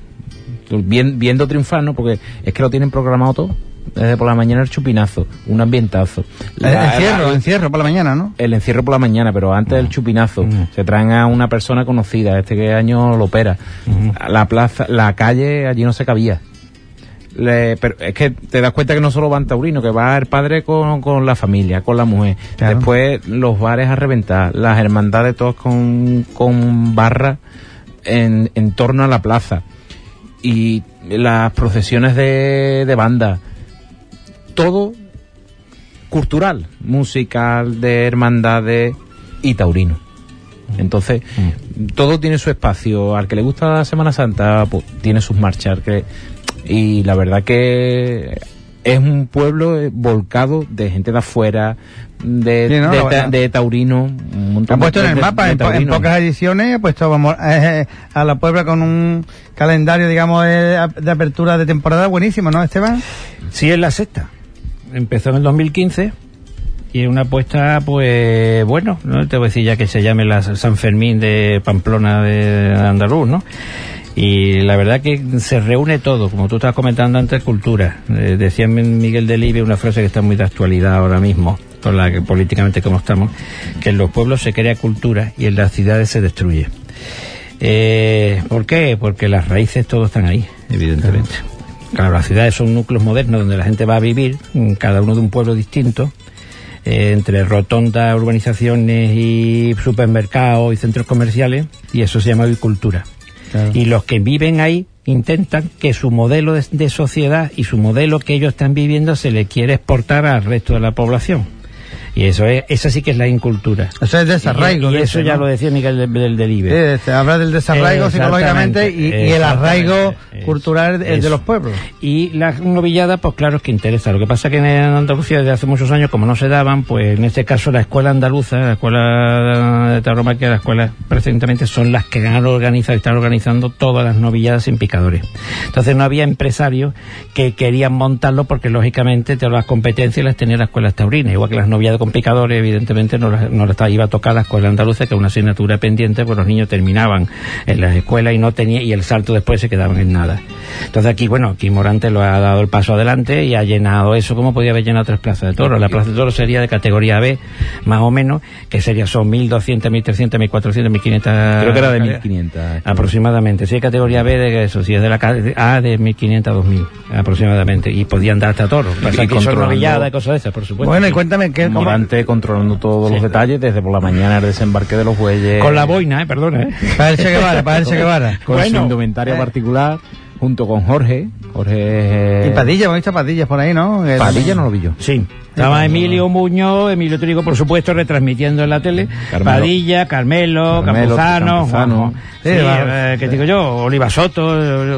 Bien- viendo triunfar, ¿no? Porque es que lo tienen programado todo. Desde por la mañana el chupinazo, un ambientazo. El La- encierro, la- encierro por la mañana, ¿no? el encierro por la mañana, pero antes del chupinazo. Se traen a una persona conocida, este que año lo opera. La plaza, la calle, allí no se cabía. Le, pero es que te das cuenta que no solo van taurinos, que va el padre con, con la familia, con la mujer. Claro. Después los bares a reventar, las hermandades todas con, con barra en, en torno a la plaza. Y las procesiones de, de banda. Todo cultural, musical, de hermandades y taurino. Entonces, mm. todo tiene su espacio. Al que le gusta la Semana Santa, pues tiene sus marchas. Que, y la verdad que es un pueblo volcado de gente de afuera, de, sí, ¿no? de, ta, de taurino. Un montón han puesto de, en el mapa, de, en, de po, en pocas ediciones, ha puesto vamos, eh, a la Puebla con un calendario, digamos, de, de apertura de temporada buenísimo, ¿no, Esteban? Sí, es la sexta. Empezó en el dos mil quince y es una apuesta, pues, bueno, no te voy a decir ya que se llame la San Fermín de Pamplona de Andaluz, ¿no? Y la verdad que se reúne todo, como tú estabas comentando antes, cultura. Eh, decía Miguel Delibes una frase que está muy de actualidad ahora mismo, con la que políticamente como estamos, que en los pueblos se crea cultura y en las ciudades se destruye. Eh, ¿Por qué? Porque las raíces todos están ahí, evidentemente. Claro. Claro, las ciudades son núcleos modernos donde la gente va a vivir, cada uno de un pueblo distinto, eh, entre rotondas, urbanizaciones y supermercados y centros comerciales, y eso se llama bicultura. Claro. Y los que viven ahí intentan que su modelo de, de sociedad y su modelo que ellos están viviendo se le quiere exportar al resto de la población. Y eso es, esa sí que es la incultura. Eso es desarraigo. Y, y de eso ese, ya ¿no? lo decía Miguel del, del Delibes. Sí, habla del desarraigo psicológicamente y, y el arraigo cultural de, de los pueblos. Y la novillada, pues claro, es que interesa. Lo que pasa que en Andalucía desde hace muchos años, como no se daban, pues en este caso la escuela andaluza, la escuela de tauromaquia, la escuela presentemente son las que han organizado y están organizando todas las novilladas sin picadores. Entonces no había empresarios que querían montarlo porque lógicamente todas las competencias las tenía la escuela taurina, igual que las novilladas con picadores, evidentemente no las no la iba a tocar la escuela andaluza, que es una asignatura pendiente, pues los niños terminaban en las escuelas y no tenía, y el salto después se quedaban en nada. Entonces aquí, bueno, aquí Morante lo ha dado el paso adelante y ha llenado eso como podía haber llenado otras plazas de toros. La plaza de toros sería de categoría B, más o menos, que sería son mil doscientas, mil trescientas, mil cuatrocientas, mil quinientas. Creo que era de mil quinientas. Aproximadamente. Sí, categoría B de eso, si es de la A de mil quinientas a dos mil, aproximadamente. Y podían dar hasta toros. Pasa que son novilladas y cosas de esas, por supuesto. Bueno, y cuéntame qué. Morante controlando todos sí. los detalles, desde por la mañana el desembarque de los bueyes. Con la boina, eh, perdona, eh. Para el Che Guevara, para el Che Guevara. Con bueno, su indumentaria eh. particular, junto con Jorge. Jorge. Y Padilla, hemos visto Padillas por ahí, ¿no? El... Padilla no lo vi yo. Sí. Estaba Emilio Muñoz, Emilio Trigo, por supuesto, retransmitiendo en la tele. Carmelo. Padilla, Carmelo, Carmelo Campuzano, Campuzano. Sí, sí, eh, ¿qué digo yo? Oliva Soto.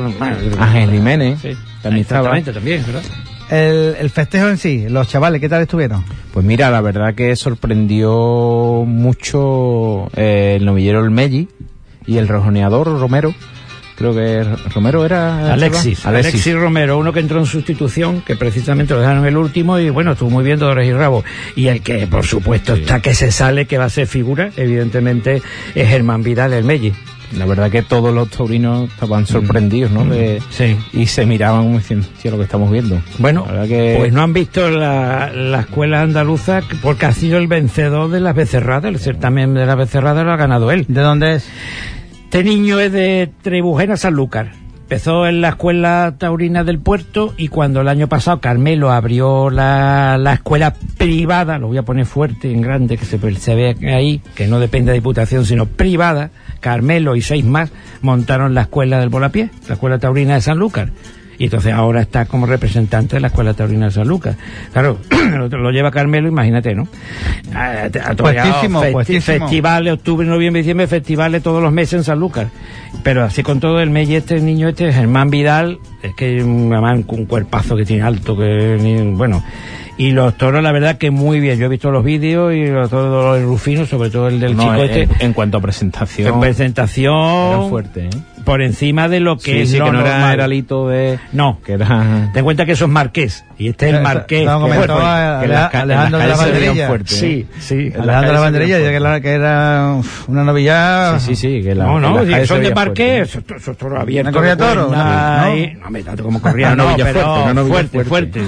Ángel Jiménez. Sí. También exactamente, también, ¿verdad? El, el festejo en sí, los chavales, ¿qué tal estuvieron? Pues mira, la verdad que sorprendió mucho eh, el novillero El Melli y el rejoneador Romero. Creo que Romero era... Alexis, Alexis. Alexis Romero, uno que entró en sustitución, que precisamente lo dejaron el último y bueno, estuvo muy bien Dolores y Rabo. Y el que, por supuesto, sí. está que se sale, que va a ser figura, evidentemente, es Germán Vidal, El Melli. La verdad que todos los taurinos estaban sorprendidos, ¿no? De, sí. Y se miraban como diciendo, tío, lo que estamos viendo. Bueno, que... pues no han visto la, la escuela andaluza porque ha sido el vencedor de las becerradas, el certamen de las becerradas lo ha ganado él. ¿De dónde es? Este niño es de Trebujena, Sanlúcar. Empezó en la escuela taurina del puerto y cuando el año pasado Carmelo abrió la, la escuela privada, lo voy a poner fuerte en grande, que se, se ve ahí, que no depende de Diputación, sino privada, Carmelo y seis más montaron la escuela del Volapié, la escuela taurina de Sanlúcar. Y entonces ahora está como representante de la Escuela Taurina de San Lucas. Claro, lo, lo lleva Carmelo, imagínate, ¿no? A, a, a puestísimo, festi puestísimo. Festivales, octubre, noviembre, diciembre, festivales todos los meses en San Lucas. Pero así con todo, el Melli este, el niño este, Germán Vidal, es que además un cuerpazo que tiene alto, que bueno... Y los toros, la verdad que muy bien. Yo he visto los vídeos y los toros de Rufino, sobre todo el del no, chico en, este. En cuanto a presentación. En presentación. Era fuerte, ¿eh? Por encima de lo que sí, es sí, lo que no normal. era heralito de... No. Que era... Ten cuenta que eso es marqués. Y este es el marqués. No, que fuerte, a, que las, Alejandro de la Banderilla. Fuerte, sí, sí. Alejandro de la Banderilla, que era, que era uf, una novillada. Sí, sí, sí. Que la, no, no, que si son de marqués, esos toros abiertos. ¿No corría toro? No, no me tanto como corría, no, pero fuerte, fuerte.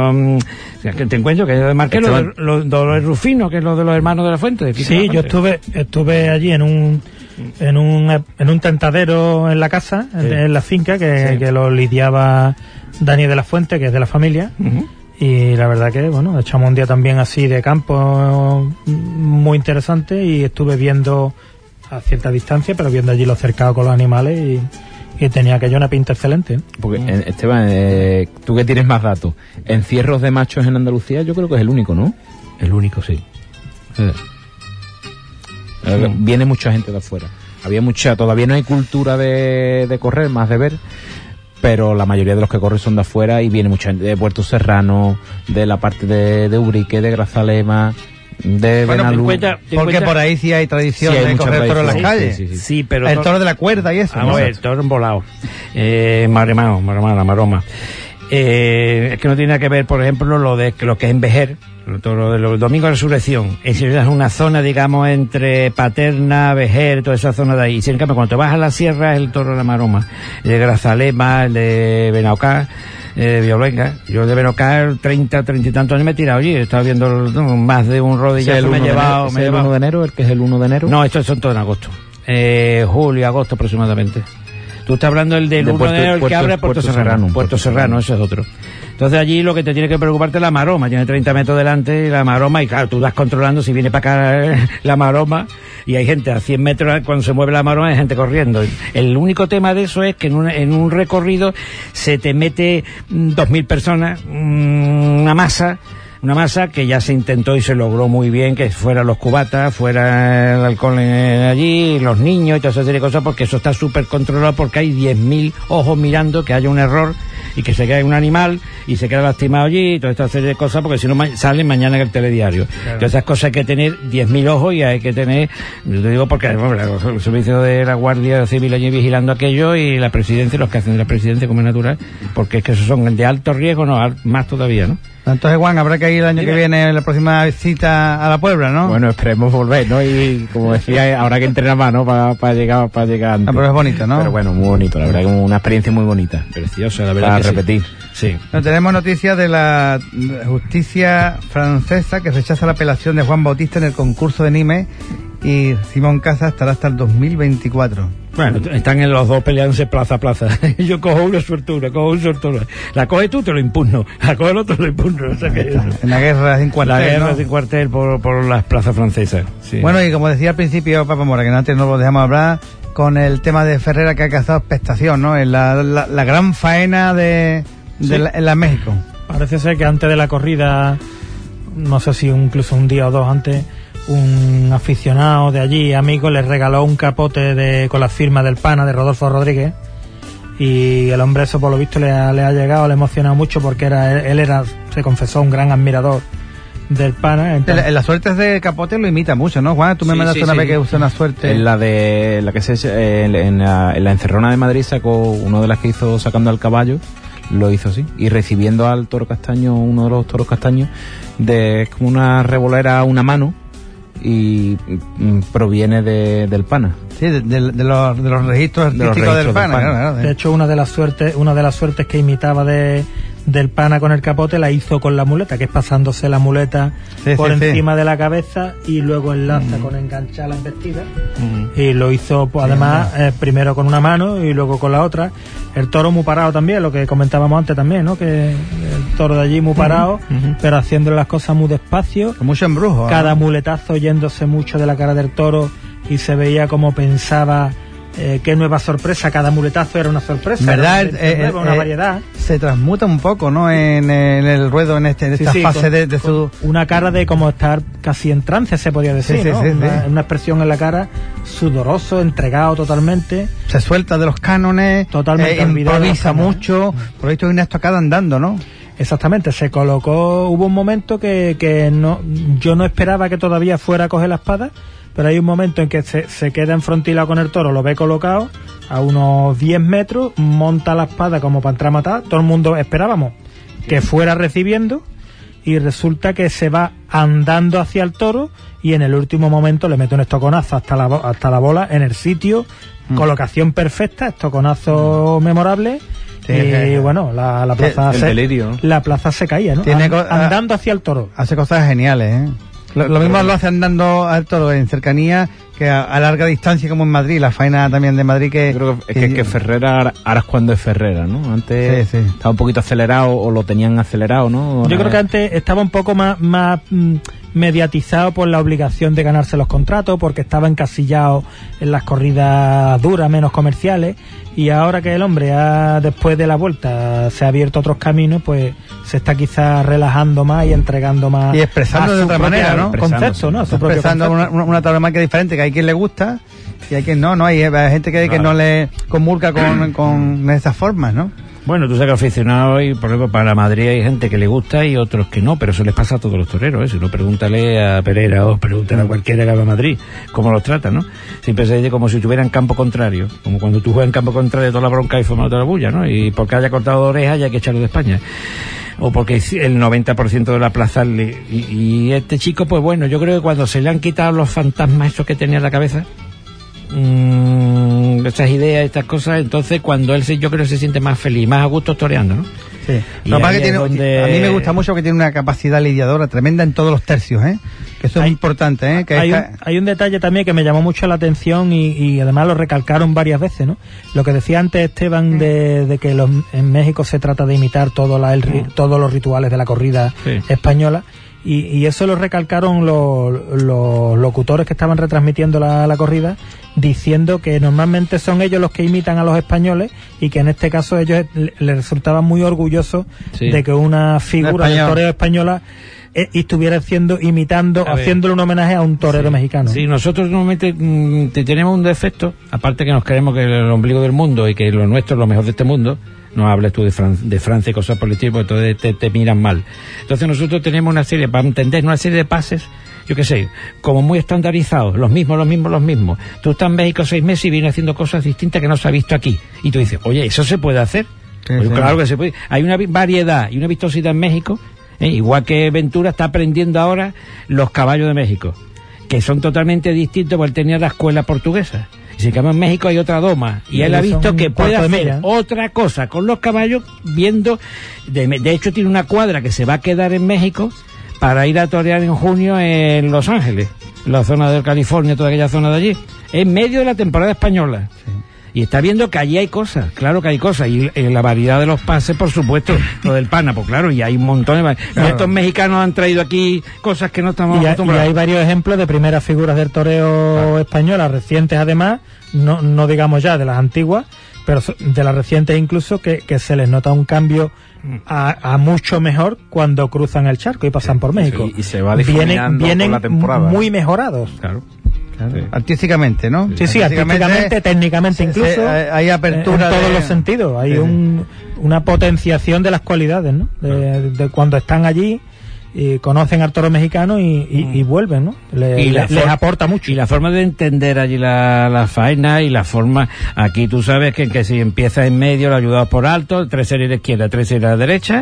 Que te encuentro que de marqués lo de los Rufino, que es lo de los hermanos de la Fuente. Sí, yo estuve, estuve allí en un en un en un tentadero en la casa, sí. en, en la finca, que, sí. que lo lidiaba Dani de la Fuente, que es de la familia. Uh-huh. Y la verdad que, bueno, echamos un día también así de campo muy interesante y estuve viendo a cierta distancia, pero viendo allí los cercados con los animales y, y tenía aquello una pinta excelente. Porque, mm. Esteban, eh, tú que tienes más datos, encierros de machos en Andalucía yo creo que es el único, ¿no? El único, sí. sí. Eh, viene mucha gente de afuera. Había mucha, todavía no hay cultura de, de correr, más de ver, pero la mayoría de los que corren son de afuera y viene mucha gente de Puerto Serrano, de la parte de, de Ubrique, de Grazalema, de bueno, Benalú. Cuenta, porque cuenta, por ahí sí hay tradición sí, hay de correr toro en las calles. Sí, sí, sí. sí, pero el toro, toro de la cuerda y eso. Vamos a ver, el toro embolado. Eh, maremao, maremao, maroma. Eh, es que no tiene nada que ver, por ejemplo, lo de lo que es en Vejer, lo de los domingos de resurrección. Es una zona, digamos, entre Paterna, Vejer, toda esa zona de ahí. Y en cambio, cuando te vas a la sierra, es el toro de la maroma. El de Grazalema, el de Benaucá, eh, Violenga. Yo de Benaucá, treinta, treinta y tantos años me he tirado allí. He estado viendo no, más de un rodillazo. Sí, me he llevado. ¿Es el uno de enero? ¿El que es el uno de enero? No, estos son todos en agosto. Eh, julio, agosto aproximadamente. Tú estás hablando del del de uno de enero, el que abre Puerto, Puerto Serrano. Serrano. Puerto Serrano, eso es otro. Entonces allí lo que te tiene que preocuparte es la maroma. Tiene treinta metros delante y la maroma, y claro, tú vas controlando si viene para acá la maroma, y hay gente a cien metros, cuando se mueve la maroma hay gente corriendo. El único tema de eso es que en un, en un recorrido se te mete dos mil personas, una masa, una masa que ya se intentó y se logró muy bien, que fueran los cubatas, fuera el alcohol allí, los niños y toda esa serie de cosas, porque eso está súper controlado, porque hay diez mil ojos mirando que haya un error y que se quede un animal y se queda lastimado allí y toda esta serie de cosas, porque si no ma- salen mañana en el telediario. Claro. Todas esas cosas hay que tener diez mil ojos y hay que tener, yo te digo porque bueno, el servicio de la Guardia Civil allí vigilando aquello y la presidencia, los que hacen de la presidencia como es natural, porque es que esos son de alto riesgo, no, más todavía, ¿no? Entonces, Juan, habrá que ir el año Dime. que viene, la próxima visita a la Puebla, ¿no? Bueno, esperemos volver, ¿no? Y como decía, habrá que entrenar más, ¿no? Para pa llegar, para llegar antes. Ah, pero es bonito, ¿no? Pero bueno, muy bonito, la verdad que una experiencia muy bonita. Preciosa, la verdad. Para que repetir. Sí. sí. Bueno, tenemos noticias de la justicia francesa que rechaza la apelación de Juan Bautista en el concurso de Nimes, y Simón Casas estará hasta el dos mil veinticuatro. Bueno, están en los dos peleándose plaza a plaza. Yo cojo una suertura, cojo una suertura. La coges tú, te lo impugno. La coge el otro, te lo impugno. O sea que eso. En la guerra sin cuartel, La guerra ¿no? sin cuartel por, por las plazas francesas. Sí. Bueno, y como decía al principio Papa Mora, que antes no lo dejamos hablar, con el tema de Ferrera, que ha cazado expectación, ¿no? En la, la, la gran faena de, de sí. la, en la México. Parece ser que antes de la corrida, no sé si incluso un día o dos antes, un aficionado de allí, amigo, le regaló un capote de con la firma del pana de Rodolfo Rodríguez, y el hombre eso por lo visto le ha, le ha llegado, le ha emocionado mucho, porque era él era, se confesó, un gran admirador del pana. Entonces... En las suertes de capote lo imita mucho, ¿no, Juan? Tú me sí, mandaste sí, una sí. vez que usó una suerte. En la de la que se eh, en, la, en la Encerrona de Madrid sacó una de las que hizo sacando al caballo. Lo hizo así, y recibiendo al toro castaño, uno de los toros castaños, de es como una revolera a una mano, y mm, proviene de, del pana. Sí, de, de, de, los, de los registros artísticos de los registros del pana. Del pana. Claro, claro. De hecho, una de las suertes, una de las suertes que imitaba de del pana con el capote la hizo con la muleta, que es pasándose la muleta sí, por sí, encima sí. de la cabeza y luego enlaza mm. con enganchar la embestida. Mm. Y lo hizo, pues, sí, además, eh, primero con una mano y luego con la otra. El toro muy parado también, lo que comentábamos antes también, ¿no? Que el toro de allí muy parado, mm-hmm. pero haciendo las cosas muy despacio. Con mucho embrujo. Cada ¿no? muletazo yéndose mucho de la cara del toro, y se veía como pensaba eh, qué nueva sorpresa. Cada muletazo era una sorpresa, ¿verdad? Era eh, nueva, una eh, variedad. Se transmuta un poco, ¿no? En, en el ruedo, en, este, en esta sí, sí, fase con, de, de su... Una cara de como estar casi en trance, se podría decir, sí, sí, ¿no? Sí, una, sí. una expresión en la cara, sudoroso, entregado totalmente. Se suelta de los cánones, totalmente, eh, improvisa mucho, mm. por lo visto hay una estocada andando, ¿no? Exactamente, se colocó, hubo un momento que, que no, yo no esperaba que todavía fuera a coger la espada, pero hay un momento en que se, se queda enfrontilado con el toro, lo ve colocado a unos diez metros, monta la espada como para entrar a matar, todo el mundo esperábamos que fuera recibiendo, y resulta que se va andando hacia el toro, y en el último momento le mete un estoconazo hasta la, hasta la bola en el sitio, mm. colocación perfecta, estoconazo mm. memorable. Sí, y eh, bueno, la, la plaza el se, delirio. la plaza se caía, ¿no? Tiene And, andando hacia el toro. Hace cosas geniales, ¿eh? Lo, lo mismo lo hacen dando al toro en cercanía que a, a larga distancia como en Madrid, la faena también de Madrid que... Yo creo que, que, que Ferrera ahora, ahora es cuando es Ferrera, ¿no? Antes sí, sí. estaba un poquito acelerado o lo tenían acelerado, ¿no? Yo creo que antes estaba un poco más, más mm, mediatizado por la obligación de ganarse los contratos, porque estaba encasillado en las corridas duras, menos comerciales, y ahora que el hombre ha, después de la vuelta se ha abierto otros caminos, pues se está quizás relajando más y entregando más y expresando de otra manera, ¿no? Concepto, ¿no? A su expresando una, una, una tauromaquia diferente, que hay quien le gusta y hay quien no, ¿no? Hay, hay gente que, claro, que no le comulga con, con esas formas, ¿no? Bueno, tú sabes que aficionado y por ejemplo para Madrid hay gente que le gusta y otros que no, pero eso les pasa a todos los toreros, ¿eh? Si no, pregúntale a Pereira o pregúntale a cualquiera que va a Madrid cómo los trata, ¿no? Siempre se dice como si tuvieran campo contrario, como cuando tú juegas en campo contrario toda la bronca y formado toda la bulla, ¿no? Y porque haya cortado orejas ya hay que echarlo de España. O porque el noventa por ciento de la plaza le, y, y este chico, pues bueno, yo creo que cuando se le han quitado los fantasmas esos que tenía en la cabeza, mmm, esas ideas, estas cosas, entonces cuando él se, yo creo que se siente más feliz, más a gusto toreando, ¿no? Sí. Lo que tiene, donde... A mí me gusta mucho que tiene una capacidad lidiadora tremenda en todos los tercios, ¿eh? Que eso hay, es importante, ¿eh? Que hay, esta... un, hay un detalle también que me llamó mucho la atención y, y además lo recalcaron varias veces, ¿no? Lo que decía antes Esteban de, de que los, en México se trata de imitar todo la, el, mm. todos los rituales de la corrida sí. española. Y, y eso lo recalcaron los, los locutores que estaban retransmitiendo la, la corrida, diciendo que normalmente son ellos los que imitan a los españoles y que en este caso ellos les le resultaban muy orgullosos sí. de que una figura de toreo española eh, estuviera haciendo, imitando, haciéndole un homenaje a un torero sí. mexicano. Sí, nosotros normalmente mmm, tenemos un defecto, aparte que nos creemos que es el ombligo del mundo y que lo nuestro es lo mejor de este mundo. No hables tú de, Fran de Francia y cosas por el estilo, entonces te, te miran mal. Entonces nosotros tenemos una serie, para entender, una serie de pases, yo qué sé, como muy estandarizados, los mismos, los mismos, los mismos. Tú estás en México seis meses y vienes haciendo cosas distintas que no se ha visto aquí. Y tú dices, oye, ¿eso se puede hacer? Sí, pues sí. Claro que se puede. Hay una variedad y una vistosidad en México, ¿eh? Igual que Ventura está aprendiendo ahora los caballos de México, que son totalmente distintos, porque él tenía la escuela portuguesa. Y si cambia en México hay otra doma. Y, y él ha visto que puede hacer otra cosa con los caballos, viendo... De, de hecho, tiene una cuadra que se va a quedar en México para ir a torear en junio en Los Ángeles, la zona de California, toda aquella zona de allí, en medio de la temporada española. Sí. Y está viendo que allí hay cosas, claro que hay cosas, y en la variedad de los pases, por supuesto, lo del pana, pues claro, y hay un montón de... Claro. Y estos mexicanos han traído aquí cosas que no estamos y acostumbrados. Y hay varios ejemplos de primeras figuras del toreo claro. españolas, recientes además, no, no digamos ya de las antiguas, pero de las recientes incluso, que, que se les nota un cambio a, a mucho mejor cuando cruzan el charco y pasan sí, por México. Sí, y se va difuminando vienen, vienen con la temporada. Muy mejorados. Claro. Claro. Sí. Artísticamente, ¿no? Sí, sí, artísticamente, artísticamente técnicamente sí, incluso. Sí, hay apertura en todos de... los sentidos. Hay sí. un, una potenciación de las cualidades, ¿no? De, de cuando están allí y conocen al toro mexicano y, y, y vuelven, ¿no? Le, y les, les aporta mucho. Y la forma de entender allí la, la faena y la forma... Aquí tú sabes que, que si empieza en medio, lo ayudas por alto, tres series de izquierda, tres series de derecha,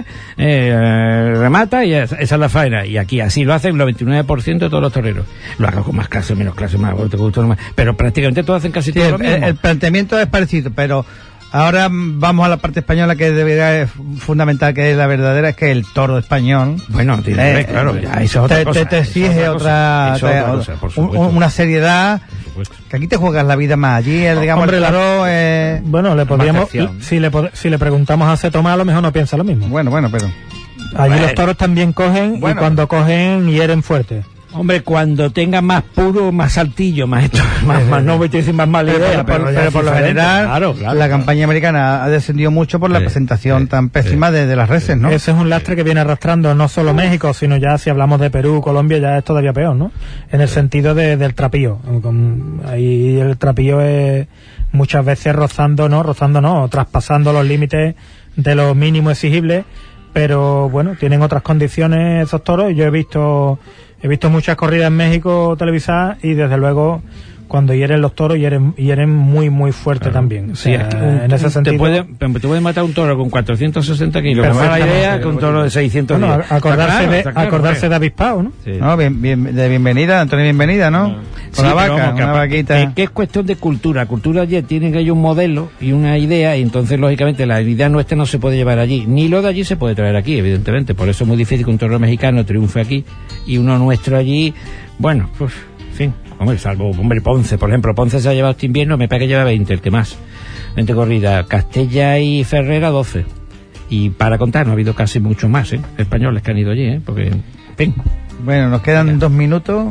eh, remata y esa, esa es la faena. Y aquí así lo hacen el noventa y nueve por ciento de todos los toreros. Lo hago con más clase, menos clase, más te gusta, más, pero prácticamente todos hacen casi sí, todo el, lo mismo. El, el planteamiento es parecido, pero... Ahora vamos a la parte española, que debería es fundamental, que es la verdadera, es que el toro español... Bueno, tiene eh, que, claro, ya, eso es otra te, cosa. Te, te exige otra, cosa, te, otra cosa, por un, una seriedad, que aquí te juegas la vida más. Allí, el, digamos, Hombre, el toro... Eh, bueno, le podríamos... Si le, si le preguntamos a C. Tomás, a lo mejor no piensa lo mismo. Bueno, bueno, pero... Allí bueno. Los toros también cogen, bueno, y cuando cogen hieren fuerte. Hombre, cuando tenga más puro, más saltillo, más esto, más, más no voy a decir más mala idea, pero, pero, pero, pero por lo general, claro, claro, la claro. campaña americana ha descendido mucho por la sí, presentación sí, tan pésima sí, de, de las reses, ¿no? Ese es un lastre que viene arrastrando no solo México, sino ya si hablamos de Perú, Colombia, ya es todavía peor, ¿no? En el sentido de, del trapío. Con, ahí el trapío es muchas veces rozando, no, rozando no, traspasando los límites de lo mínimo exigible, pero bueno, tienen otras condiciones esos toros. Yo he visto... He visto muchas corridas en México televisadas y desde luego cuando hieren los toros hieren, hieren muy muy fuerte, claro, también. O sea, sí, un, en ese sentido te puede, te puede matar un toro con cuatrocientos sesenta kilos, pero la idea que un toro de seiscientos diez. Bueno, acordarse, claro, de, claro, acordarse de avispado, ¿no? Sí. No, bien, bien, de bienvenida, Antonio, bienvenida, ¿no? no. Con sí, la vaca, vamos, una vaquita. Es que es cuestión de cultura. Cultura allí tienen que hay un modelo y una idea, y entonces lógicamente la idea nuestra no se puede llevar allí, ni lo de allí se puede traer aquí, evidentemente. Por eso es muy difícil que un toro mexicano triunfe aquí y uno nuestro allí, bueno, pues, en fin. Hombre, salvo, hombre, Ponce, por ejemplo, Ponce se ha llevado este invierno, me parece que lleva veinte, el que más. veinte corridas. Castella y Ferrera, doce. Y para contar, no ha habido casi mucho más, ¿eh? Españoles que han ido allí, ¿eh? Porque, en fin. Bueno, nos quedan Mira. dos minutos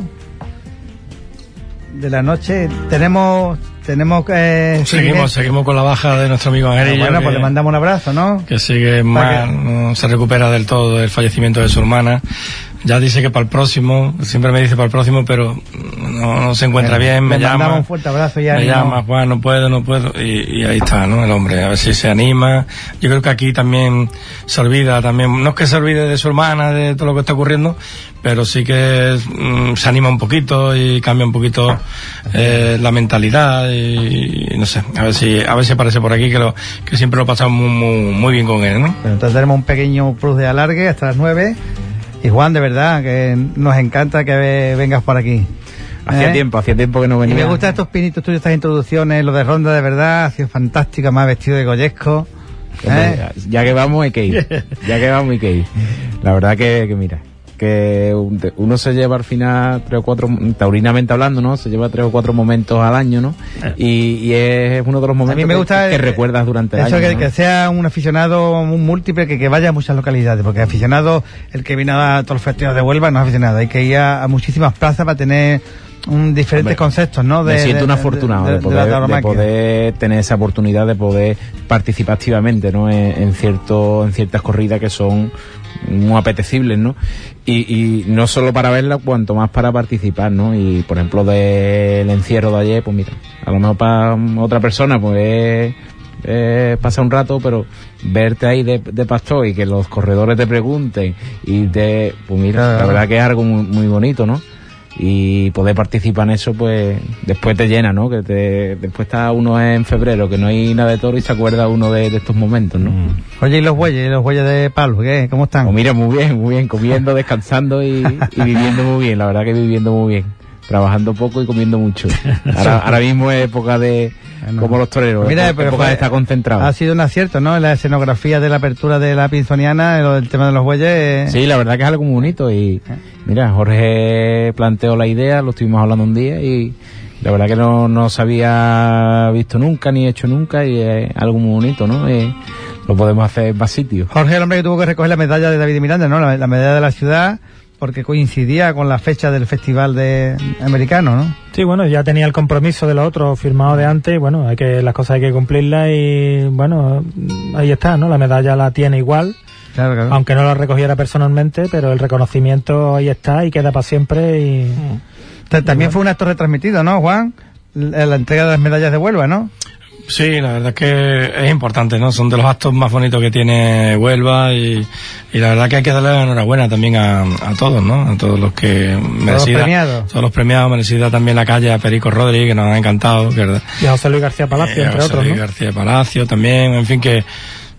de la noche. Tenemos... Tenemos que... Eh, seguimos seguimos con la baja de nuestro amigo Angelillo. Bueno, que, pues le mandamos un abrazo, ¿no? Que sigue mal, no se recupera del todo del fallecimiento de su hermana. Ya dice que para el próximo, siempre me dice para el próximo, pero no, no se encuentra bueno, bien, me llama. Le mandamos un fuerte abrazo ya. Me llama, Juan, no puedo, no puedo, y, y ahí está, ¿no? El hombre, a ver si se anima. Yo creo que aquí también se olvida, también, no es que se olvide de su hermana, de todo lo que está ocurriendo, pero sí que mm, se anima un poquito y cambia un poquito eh, la mentalidad y, y no sé, a ver si a ver si aparece por aquí, que lo que siempre lo pasamos muy, muy, muy bien con él, ¿no? Bueno, entonces tenemos un pequeño plus de alargue hasta las nueve. Y Juan, de verdad, que nos encanta que vengas por aquí. Hacía ¿Eh? tiempo, hacía tiempo que no venía. Y me gustan estos pinitos tuyos, estas introducciones, lo de Ronda, de verdad, ha sido fantástica, más vestido de goyesco. ¿Eh? Ya, ya que vamos hay que ir, ya que vamos hay que ir. La verdad que, que mira, que uno se lleva al final tres o cuatro, taurinamente hablando, ¿no? Se lleva tres o cuatro momentos al año, ¿no? Y, y es uno de los momentos a mí me gusta que, que recuerdas durante el eso año. Eso que, ¿no? que sea un aficionado un múltiple, que, que vaya a muchas localidades, porque aficionado, el que viene a todos los festivales de Huelva no es aficionado, hay que ir a, a muchísimas plazas para tener un diferentes Hombre, conceptos, ¿no? De, me siento de, un afortunado de, de, de, poder, de, de poder tener esa oportunidad de poder participar activamente, ¿no? En, en cierto, en ciertas corridas que son muy apetecibles, ¿no? Y, y no solo para verla, cuanto más para participar, ¿no? Y por ejemplo del encierro de ayer, pues mira, a lo mejor para otra persona pues eh, pasa un rato, pero verte ahí de, de pastor y que los corredores te pregunten y te, pues mira, la verdad que es algo muy, muy bonito, ¿no? Y poder participar en eso, pues después te llena, ¿no? Que te, después está uno en febrero, que no hay nada de toro y se acuerda uno de, de estos momentos, ¿no? Mm. Oye, ¿y los bueyes, los bueyes de palo, qué? ¿Cómo están? Pues mira, muy bien, muy bien, comiendo, descansando y, y viviendo muy bien, la verdad que viviendo muy bien. Trabajando poco y comiendo mucho. Ahora, ahora mismo es época de, bueno, como los toreros, mira, época, pero época de estar concentrado. Ha sido un acierto, ¿no? La escenografía de la apertura de la Pinzoniana, el tema de los bueyes. Sí, la verdad que es algo muy bonito y mira, Jorge planteó la idea, lo estuvimos hablando un día y la verdad que no, no se había visto nunca ni hecho nunca y es algo muy bonito, ¿no? Y lo podemos hacer en más sitios. Jorge, el hombre que tuvo que recoger la medalla de David y Miranda, ¿no? La, la medalla de la ciudad, porque coincidía con la fecha del festival de americano, ¿no? Sí, bueno, ya tenía el compromiso de los otros firmado de antes, y bueno, hay que las cosas hay que cumplirlas y bueno, ahí está, ¿no? La medalla la tiene igual, claro, claro. Aunque no la recogiera personalmente, pero el reconocimiento ahí está y queda para siempre y... También bueno. Fue un acto retransmitido, ¿no, Juan? La, la entrega de las medallas de Huelva, ¿no? Sí, la verdad es que es importante, ¿no? Son de los actos más bonitos que tiene Huelva y, y la verdad que hay que darle la enhorabuena también a, a todos, ¿no? A todos los que merecida, todos los premiados, todos los premiados, merecida también la calle a Perico Rodríguez, que nos ha encantado, ¿verdad? Y a José Luis García Palacio, eh, entre José otros, Luis ¿no? García Palacio también, en fin, que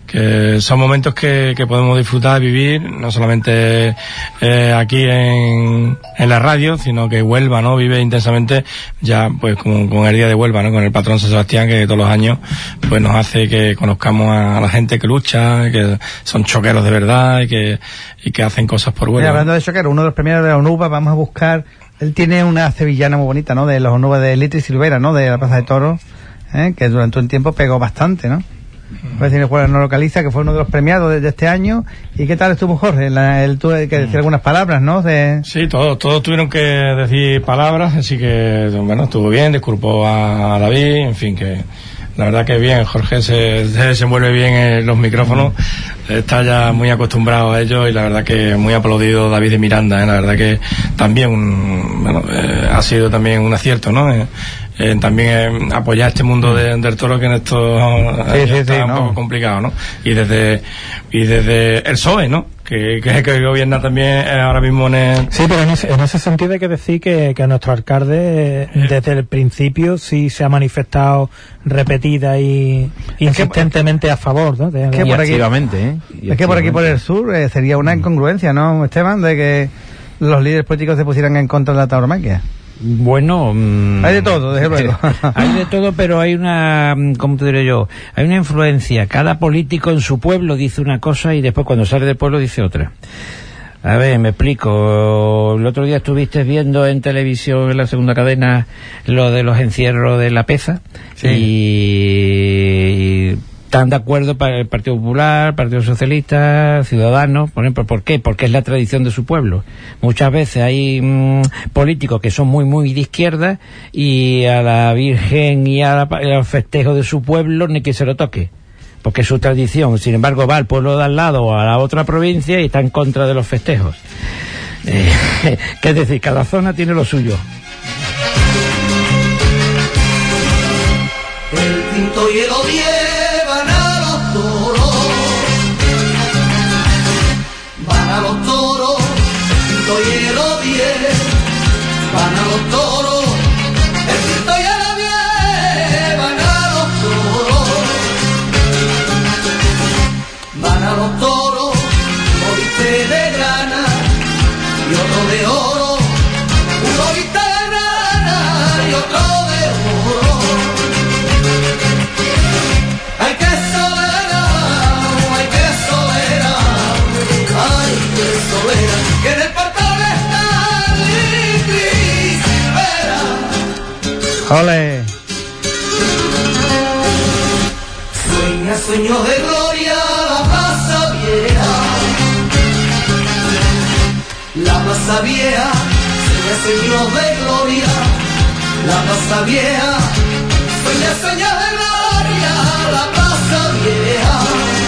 que son momentos que, que podemos disfrutar, vivir, no solamente eh, aquí en, en la radio, sino que Huelva, ¿no? Vive intensamente ya, pues, con, con el Día de Huelva, ¿no? Con el patrón San Sebastián, que todos los años, pues, nos hace que conozcamos a la gente que lucha, que son choqueros de verdad y que, y que hacen cosas por Huelva. Mira, hablando de choqueros, uno de los premios de la ONUBA, vamos a buscar, él tiene una sevillana muy bonita, ¿no? De los ONUBA de Litri Silvera, ¿no? De la Plaza de Toros, ¿eh? Que durante un tiempo pegó bastante, ¿no? A ver si el juego no localiza, que fue uno de los premiados de, de este año. ¿Y qué tal estuvo Jorge? La, él tuvo que decir algunas palabras, ¿no? De... Sí, todos, todos tuvieron que decir palabras, así que, bueno, estuvo bien, disculpó a David, en fin, que la verdad que bien, Jorge se, se desenvuelve bien en los micrófonos, está ya muy acostumbrado a ello y la verdad que muy aplaudido David de Miranda, ¿eh? La verdad que también, un, bueno, eh, ha sido también un acierto, ¿no? Eh, eh, también eh, apoyar este mundo de, del toro que en estos sí, años sí, está sí, un no. poco complicado, ¿no? Y desde y desde el P S O E, ¿no? Que, que, que gobierna también ahora mismo en el... Sí, pero en ese, en ese sentido hay que decir que, que nuestro alcalde eh, desde el principio sí se ha manifestado repetida y insistentemente a favor, ¿no? De, que Y por aquí- activamente, ¿eh? Y Es que por aquí, por el sur, eh, sería una incongruencia, ¿no, Esteban? De que los líderes políticos se pusieran en contra de la tauromaquia. Bueno, mm, Hay de todo, desde luego. hay de todo, pero hay una, mm, ¿cómo te diré yo? Hay una influencia. Cada político en su pueblo dice una cosa y después cuando sale del pueblo dice otra. A ver, me explico. El otro día estuviste viendo en televisión, en la segunda cadena, lo de los encierros de la Peza. Sí. Y, y están de acuerdo para el Partido Popular, Partido Socialista, Ciudadanos, por ejemplo. ¿Por qué? Porque es la tradición de su pueblo. Muchas veces hay mmm, políticos que son muy, muy de izquierda y a la Virgen y a la, a los festejos de su pueblo ni que se lo toque. Porque es su tradición. Sin embargo, va al pueblo de al lado o a la otra provincia y está en contra de los festejos. Eh, que es decir, cada zona tiene lo suyo. El tinto y el llevan a los toros, van a los toros, el tinto y el van a los toros, el tinto y el van a los toros, van a los toros, uno viste de grana y otro de oro, uno viste de grana y otro de oro. Hay que solerar, hay que solerar, hay que solerar, que en el portal está Silvera. ¡Ole! Sueña sueños de gloria la plaza vieja, la plaza vieja, sueña sueños de gloria, la plaza vieja, sueña sueños de gloria, la plaza vieja,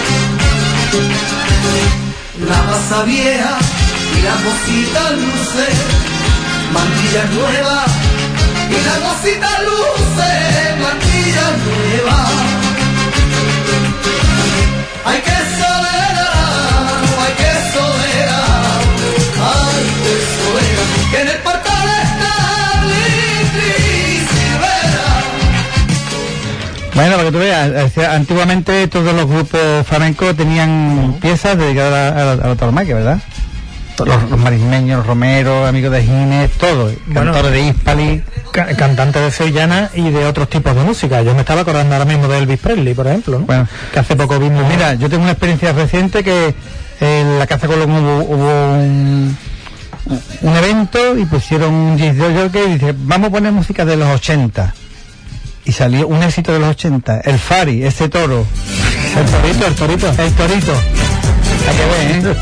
la plaza vieja y las mositas luces, mantillas nuevas y las mositas luces, mantillas nuevas. Hay que solerar, hay que solerar, hay que solerar, que en el portal está Litri Silvera. Bueno, para que tú veas, decía, antiguamente todos los grupos flamencos tenían piezas dedicadas a la, a la, a la tauromaquia, ¿verdad? Los, los marismeños, los romeros, amigos de Gines, todo, Bueno, cantores de Hispali. ca- cantantes de sevillana y de otros tipos de música. Yo me estaba acordando ahora mismo de Elvis Presley, por ejemplo, ¿no? Bueno, que hace poco vimos. pues mira, yo tengo una experiencia reciente que en la Casa Colón hubo, hubo un, un evento y pusieron un disc jockey y dice, vamos a poner música de los ochenta. Y salió un éxito de los ochenta, el Fari, ese toro. El torito, el torito. El torito. Hay que ver, ¿eh?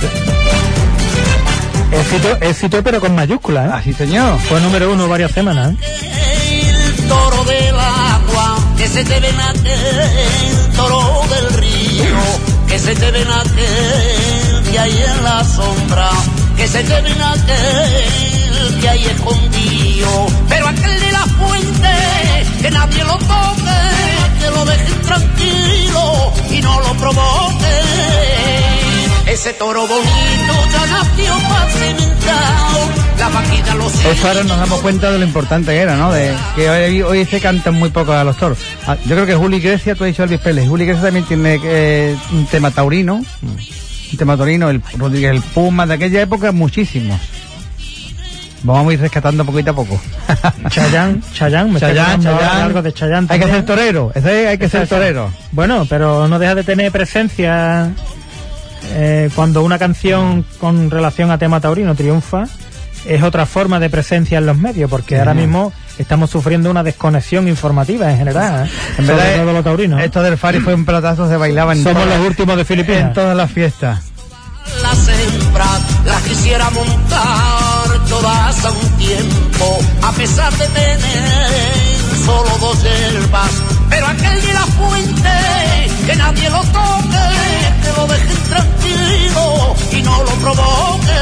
Éxito, éxito pero con mayúsculas, ¿eh? Así, señor. Fue número uno varias semanas, ¿eh? El toro del agua, que se te ven aquel toro del río, que se te ven aquel que hay en la sombra, que se te ven aquel que hay escondido, pero aquel de la fuente, que nadie lo toque, que lo dejen tranquilo y no lo provoque. Ese toro bonito ya nació pacimentado, la vaquilla lo sigue. Eso ahora nos damos cuenta de lo importante que era, ¿no? De que hoy, hoy se cantan muy poco a los toros. Ah, yo creo que Juli Grecia, tú has dicho Elvis Presley, Juli Grecia también tiene eh, un tema taurino, un tema taurino, el Rodríguez, el Puma, de aquella época, muchísimos. Vamos a ir rescatando poquito a poco. Chayán, Chayán, me Chayán, estoy acordando Chayán. algo de Chayán Hay que también. ser torero, ese hay que ser torero. Bueno, pero no deja de tener presencia eh, cuando una canción con relación a tema taurino triunfa. Es otra forma de presencia en los medios, porque Sí, ahora señor. mismo estamos sufriendo una desconexión informativa en general, ¿eh? En Sobre verdad, todo los taurinos. esto del Fari fue un pelotazo, se bailaba en Somos todas- los últimos de en Filipinas. todas las fiestas. Las hembras las quisiera montar todas a un tiempo, a pesar de tener solo dos hierbas, pero aquel de la fuente, que nadie lo toque, que lo dejen tranquilo y no lo provoque.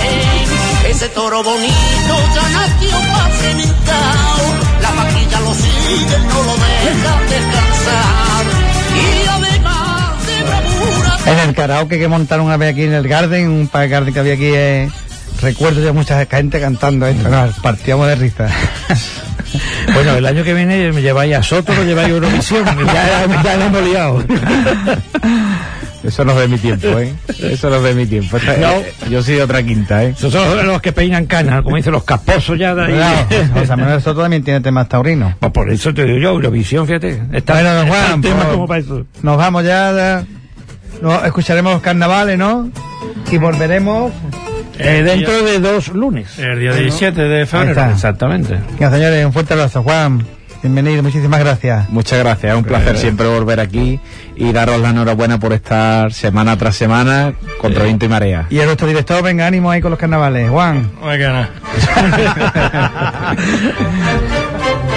Ese toro bonito ya nació pacimentado, la vaquilla lo sigue persiguen, no lo dejan descansar. Y además de bravura. En el karaoke que montaron una vez aquí en el Garden, un par de Garden que había aquí, eh, recuerdo de mucha gente cantando esto, no, partíamos de risa. Bueno, el año que viene me lleváis a Soto, lo lleváis a Eurovisión, ya, ya le hemos liado. Eso no es de mi tiempo, ¿eh? Eso no es de mi tiempo. Esta, No. eh, yo soy de otra quinta, ¿eh? Esos son los que peinan canas, como dicen los casposos ya de ahí. Claro, José Manuel Soto también tiene temas taurinos. Pues por eso te digo yo, Eurovisión, fíjate. Está, Bueno, don está Juan, el tema pues, como para eso. nos vamos ya, de- no, escucharemos los carnavales, ¿no? Y volveremos. Eh, dentro de dos lunes. El día diecisiete de Ahí febrero. está. Exactamente. Ya, señores, un fuerte abrazo, Juan. Bienvenido, muchísimas gracias. Muchas gracias, es un placer siempre volver aquí y daros la enhorabuena por estar semana tras semana contra viento y marea. Y a nuestro director, venga, ánimo ahí con los carnavales. Juan. No hay que ganar.